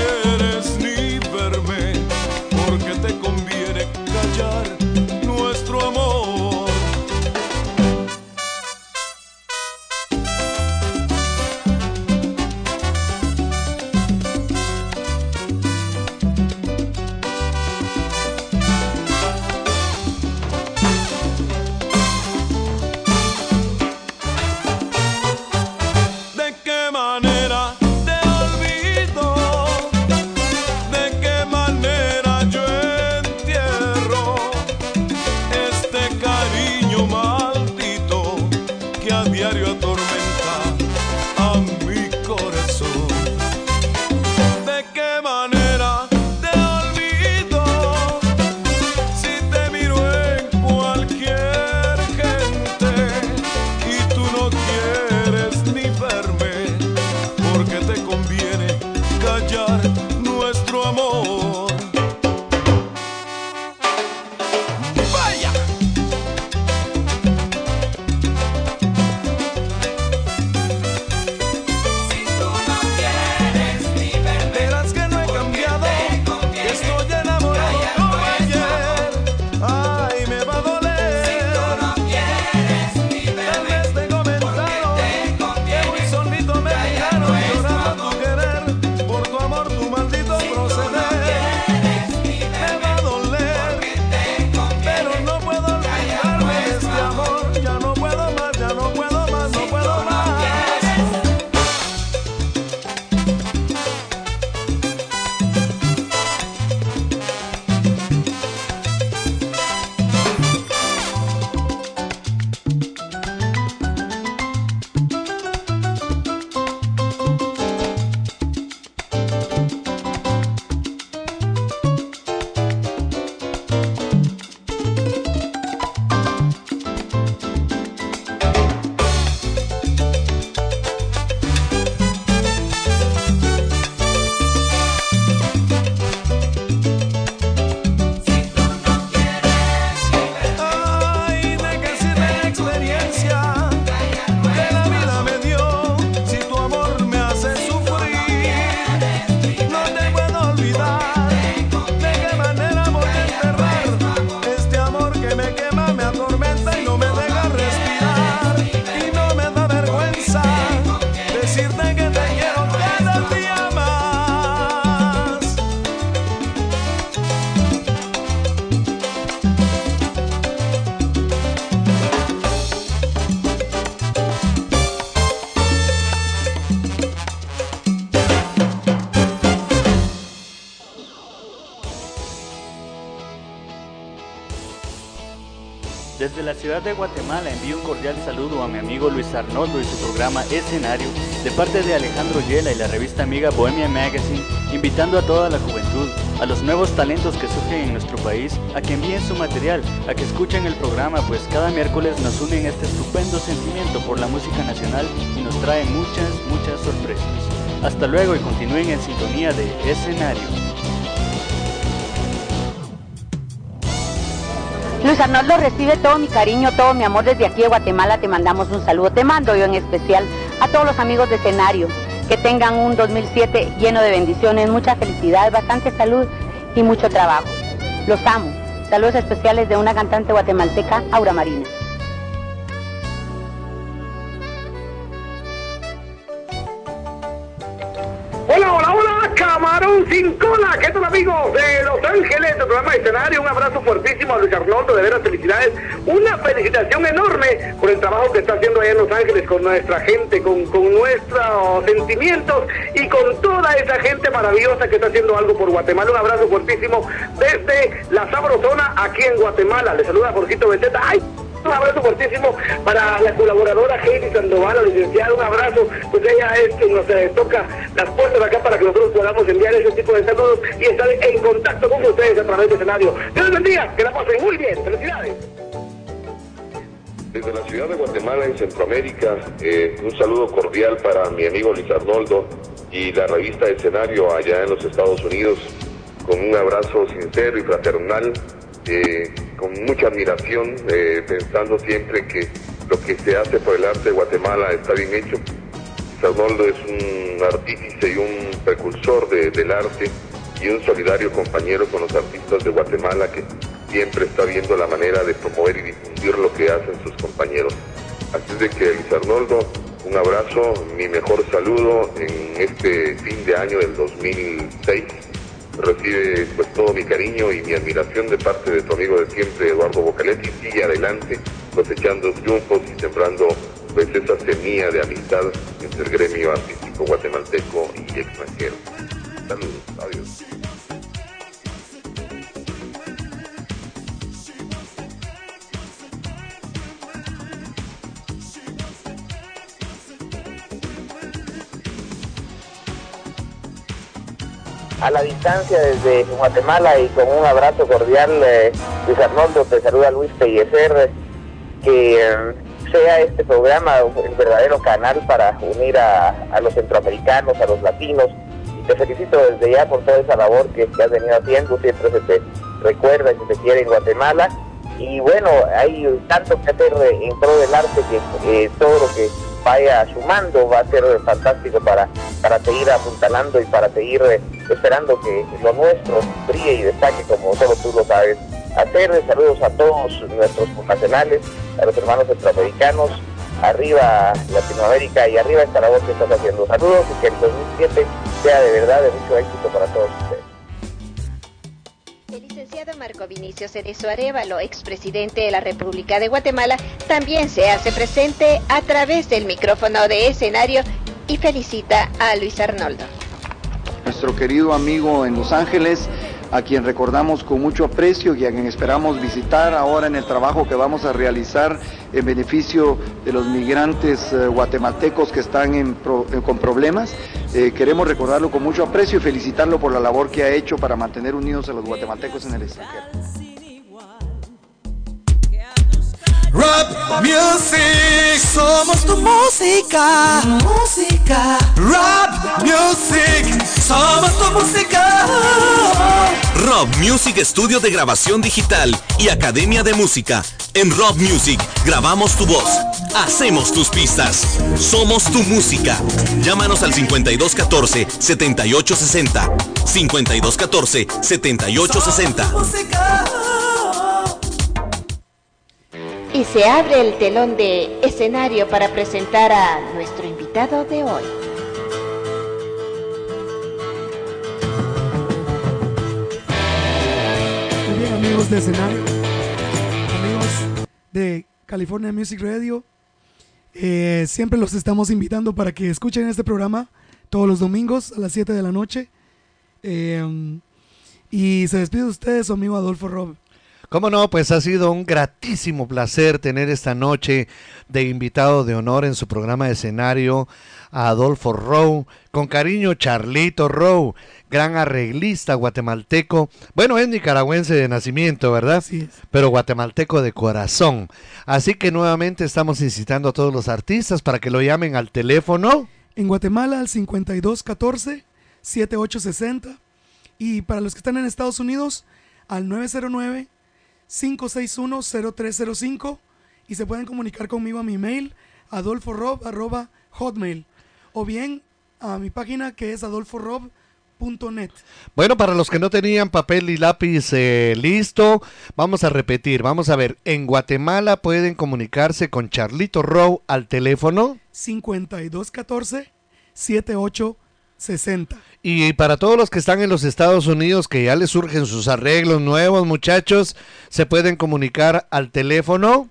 Desde la ciudad de Guatemala envío un cordial saludo a mi amigo Luis Arnoldo y su programa Escenario, de parte de Alejandro Yela y la revista amiga Bohemia Magazine, invitando a toda la juventud, a los nuevos talentos que surgen en nuestro país, a que envíen su material, a que escuchen el programa, pues cada miércoles nos unen este estupendo sentimiento por la música nacional y nos trae muchas sorpresas. Hasta luego y continúen en sintonía de Escenario. Luis Arnoldo, recibe todo mi cariño, todo mi amor desde aquí de Guatemala. Te mandamos un saludo, te mando yo en especial a todos los amigos de Escenario. Que tengan un 2007 lleno de bendiciones, mucha felicidad, bastante salud y mucho trabajo. Los amo. Saludos especiales de una cantante guatemalteca, Aura Marina. Hola, camarón sin cola. ¿Qué tal, amigos de Los Ángeles, del programa Escenario? Un abrazo fuertísimo a Luis Arnoldo, de veras felicidades. Una felicitación enorme por el trabajo que está haciendo allá en Los Ángeles con nuestra gente, con nuestros sentimientos y con toda esa gente maravillosa que está haciendo algo por Guatemala. Un abrazo fuertísimo desde la Sabrosona, aquí en Guatemala. Le saluda Jorgito Beteta. ¡Ay! Un abrazo fuertísimo para la colaboradora Heidi Sandoval, la licenciada. Un abrazo, pues ella es quien nos toca las puertas acá para que nosotros podamos enviar ese tipo de saludos y estar en contacto con ustedes a través de Escenario. Dios les bendiga, que la pasen muy bien. Felicidades. Desde la ciudad de Guatemala, en Centroamérica, un saludo cordial para mi amigo Luis Arnoldo y la revista Escenario allá en los Estados Unidos, con un abrazo sincero y fraternal. Con mucha admiración, pensando siempre que lo que se hace por el arte de Guatemala está bien hecho. Arnoldo es un artífice y un precursor del arte y un solidario compañero con los artistas de Guatemala que siempre está viendo la manera de promover y difundir lo que hacen sus compañeros. Así es de que, Luis Arnoldo, un abrazo, mi mejor saludo en este fin de año del 2006. Recibe pues todo mi cariño y mi admiración de parte de tu amigo de siempre, Eduardo Bocaletti. Sigue adelante, cosechando triunfos y sembrando pues esa semilla de amistad entre el gremio artístico guatemalteco y extranjero. Saludos, adiós. A la distancia desde Guatemala y con un abrazo cordial, Luis Arnoldo, te saluda Luis Pellecer. Que sea este programa el verdadero canal para unir a los centroamericanos, a los latinos, y te felicito desde ya por toda esa labor que has venido haciendo. Siempre se te recuerda y se te quiere en Guatemala, y bueno, hay tanto que hacer en pro del arte que todo lo que vaya sumando va a ser fantástico para seguir apuntalando y para seguir esperando que lo nuestro brille y destaque como solo tú lo sabes hacer. Saludos a todos nuestros connacionales, a los hermanos centroamericanos, arriba Latinoamérica y arriba esta labor que estás haciendo. Saludos y que el 2007 sea de verdad de mucho éxito para todos ustedes. El licenciado Marco Vinicio Cerezo Arévalo, expresidente de la República de Guatemala, también se hace presente a través del micrófono de Escenario y felicita a Luis Arnoldo. Nuestro querido amigo en Los Ángeles, a quien recordamos con mucho aprecio y a quien esperamos visitar ahora en el trabajo que vamos a realizar en beneficio de los migrantes guatemaltecos que están con problemas. Queremos recordarlo con mucho aprecio y felicitarlo por la labor que ha hecho para mantener unidos a los guatemaltecos en el extranjero. Rob Music, somos tu música, Rob Music, somos tu música. Rob Music Estudio de Grabación Digital y Academia de Música. En Rob Music grabamos tu voz, hacemos tus pistas, somos tu música. Llámanos al 5214-7860, 5214-7860. Y se abre el telón de Escenario para presentar a nuestro invitado de hoy. Muy bien, amigos de Escenario, amigos de California Music Radio, siempre los estamos invitando para que escuchen este programa todos los domingos a las 7 de la noche. Y se despide de ustedes su amigo Adolfo Rob. Cómo no, pues ha sido un gratísimo placer tener esta noche de invitado de honor en su programa de escenario a Adolfo Rowe, con cariño Charlito Rowe, gran arreglista guatemalteco, bueno, es nicaragüense de nacimiento, ¿verdad? Sí. Pero guatemalteco de corazón. Así que nuevamente estamos incitando a todos los artistas para que lo llamen al teléfono. En Guatemala al 5214-7860 y para los que están en Estados Unidos al 909-561-0305 y se pueden comunicar conmigo a mi mail adolforob@hotmail o bien a mi página que es adolforob.net. Bueno, para los que no tenían papel y lápiz listo, vamos a repetir, vamos a ver, en Guatemala pueden comunicarse con Charlito Rowe al teléfono 5214-7860. Y para todos los que están en los Estados Unidos, que ya les surgen sus arreglos nuevos, muchachos, se pueden comunicar al teléfono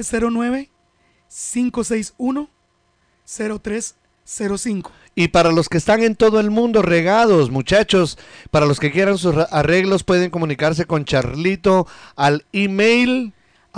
909-561-0305. Y para los que están en todo el mundo regados, muchachos, para los que quieran sus arreglos, pueden comunicarse con Charlito al email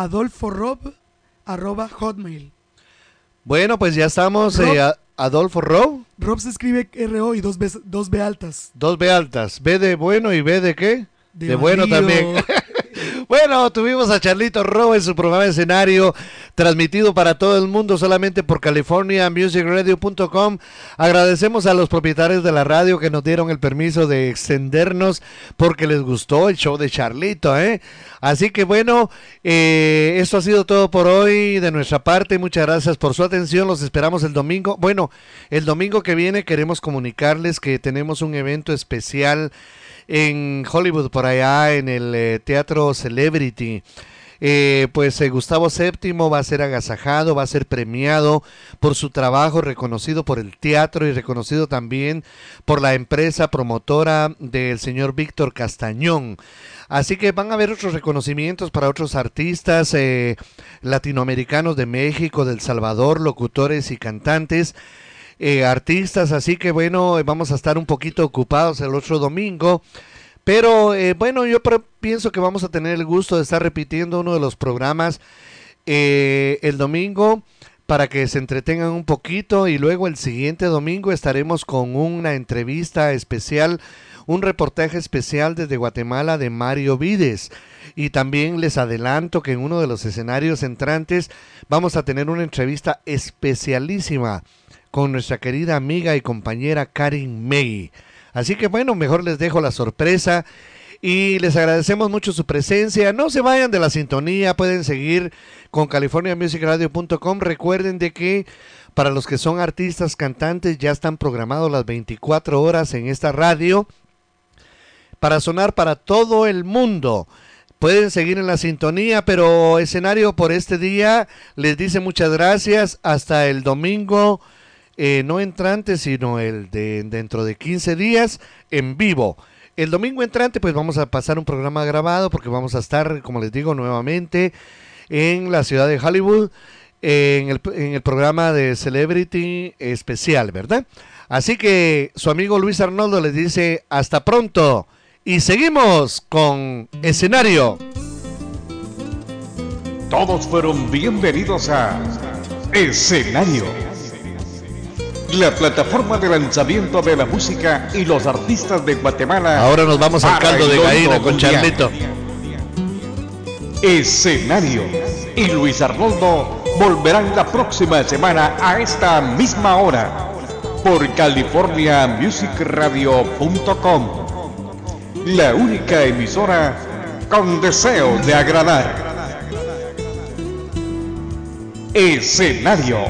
adolforob@hotmail. Bueno, pues ya estamos, Adolfo Rob. Rob se escribe R-O y dos B altas. Dos B altas, B de bueno y B de ¿qué? De bueno bandido. también. Bueno, tuvimos a Charlito Rowe en su programa de escenario, transmitido para todo el mundo solamente por californiamusicradio.com. Agradecemos a los propietarios de la radio que nos dieron el permiso de extendernos porque les gustó el show de Charlito, ¿eh? Así que bueno, esto ha sido todo por hoy de nuestra parte. Muchas gracias por su atención. Los esperamos el domingo. Bueno, el domingo que viene queremos comunicarles que tenemos un evento especial en Hollywood, por allá en el Teatro Celebrity. Gustavo VII va a ser agasajado, va a ser premiado por su trabajo, reconocido por el teatro y reconocido también por la empresa promotora del señor Víctor Castañón. Así que van a haber otros reconocimientos para otros artistas latinoamericanos de México, de El Salvador, locutores y cantantes. Artistas, así que bueno, vamos a estar un poquito ocupados el otro domingo, pero yo pienso que vamos a tener el gusto de estar repitiendo uno de los programas el domingo para que se entretengan un poquito y luego el siguiente domingo estaremos con una entrevista especial, un reportaje especial desde Guatemala de Mario Vides. Y también les adelanto que en uno de los escenarios entrantes vamos a tener una entrevista especialísima con nuestra querida amiga y compañera Karin May. Así que bueno, mejor les dejo la sorpresa y les agradecemos mucho su presencia. No se vayan de la sintonía, pueden seguir con californiamusicradio.com. Recuerden de que para los que son artistas, cantantes, ya están programados las 24 horas en esta radio para sonar para todo el mundo. Pueden seguir en la sintonía, pero escenario por este día les dice muchas gracias. Hasta el domingo. No entrante, sino el de dentro de 15 días en vivo. El domingo entrante pues vamos a pasar un programa grabado porque vamos a estar, como les digo, nuevamente en la ciudad de Hollywood en el programa de Celebrity especial, ¿verdad? Así que su amigo Luis Arnoldo les dice hasta pronto y seguimos con Escenario. Todos fueron bienvenidos a Escenario, la plataforma de lanzamiento de la música y los artistas de Guatemala. Ahora nos vamos al caldo de gallina con Charlito. Escenario y Luis Arnoldo volverán la próxima semana a esta misma hora por californiamusicradio.com, la única emisora con deseo de agradar. Escenario.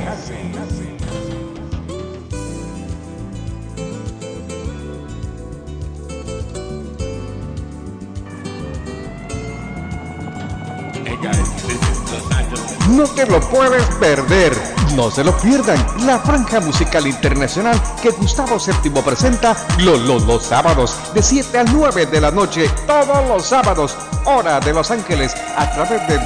No te lo puedes perder. No se lo pierdan. La franja musical internacional que Gustavo VII presenta los sábados de 7 a 9 de la noche. Todos los sábados, hora de Los Ángeles, a través de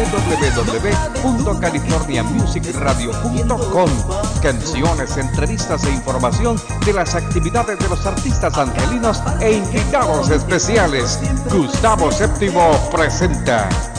www.californiamusicradio.com. Canciones, entrevistas e información de las actividades de los artistas angelinos e invitados especiales. Gustavo VII presenta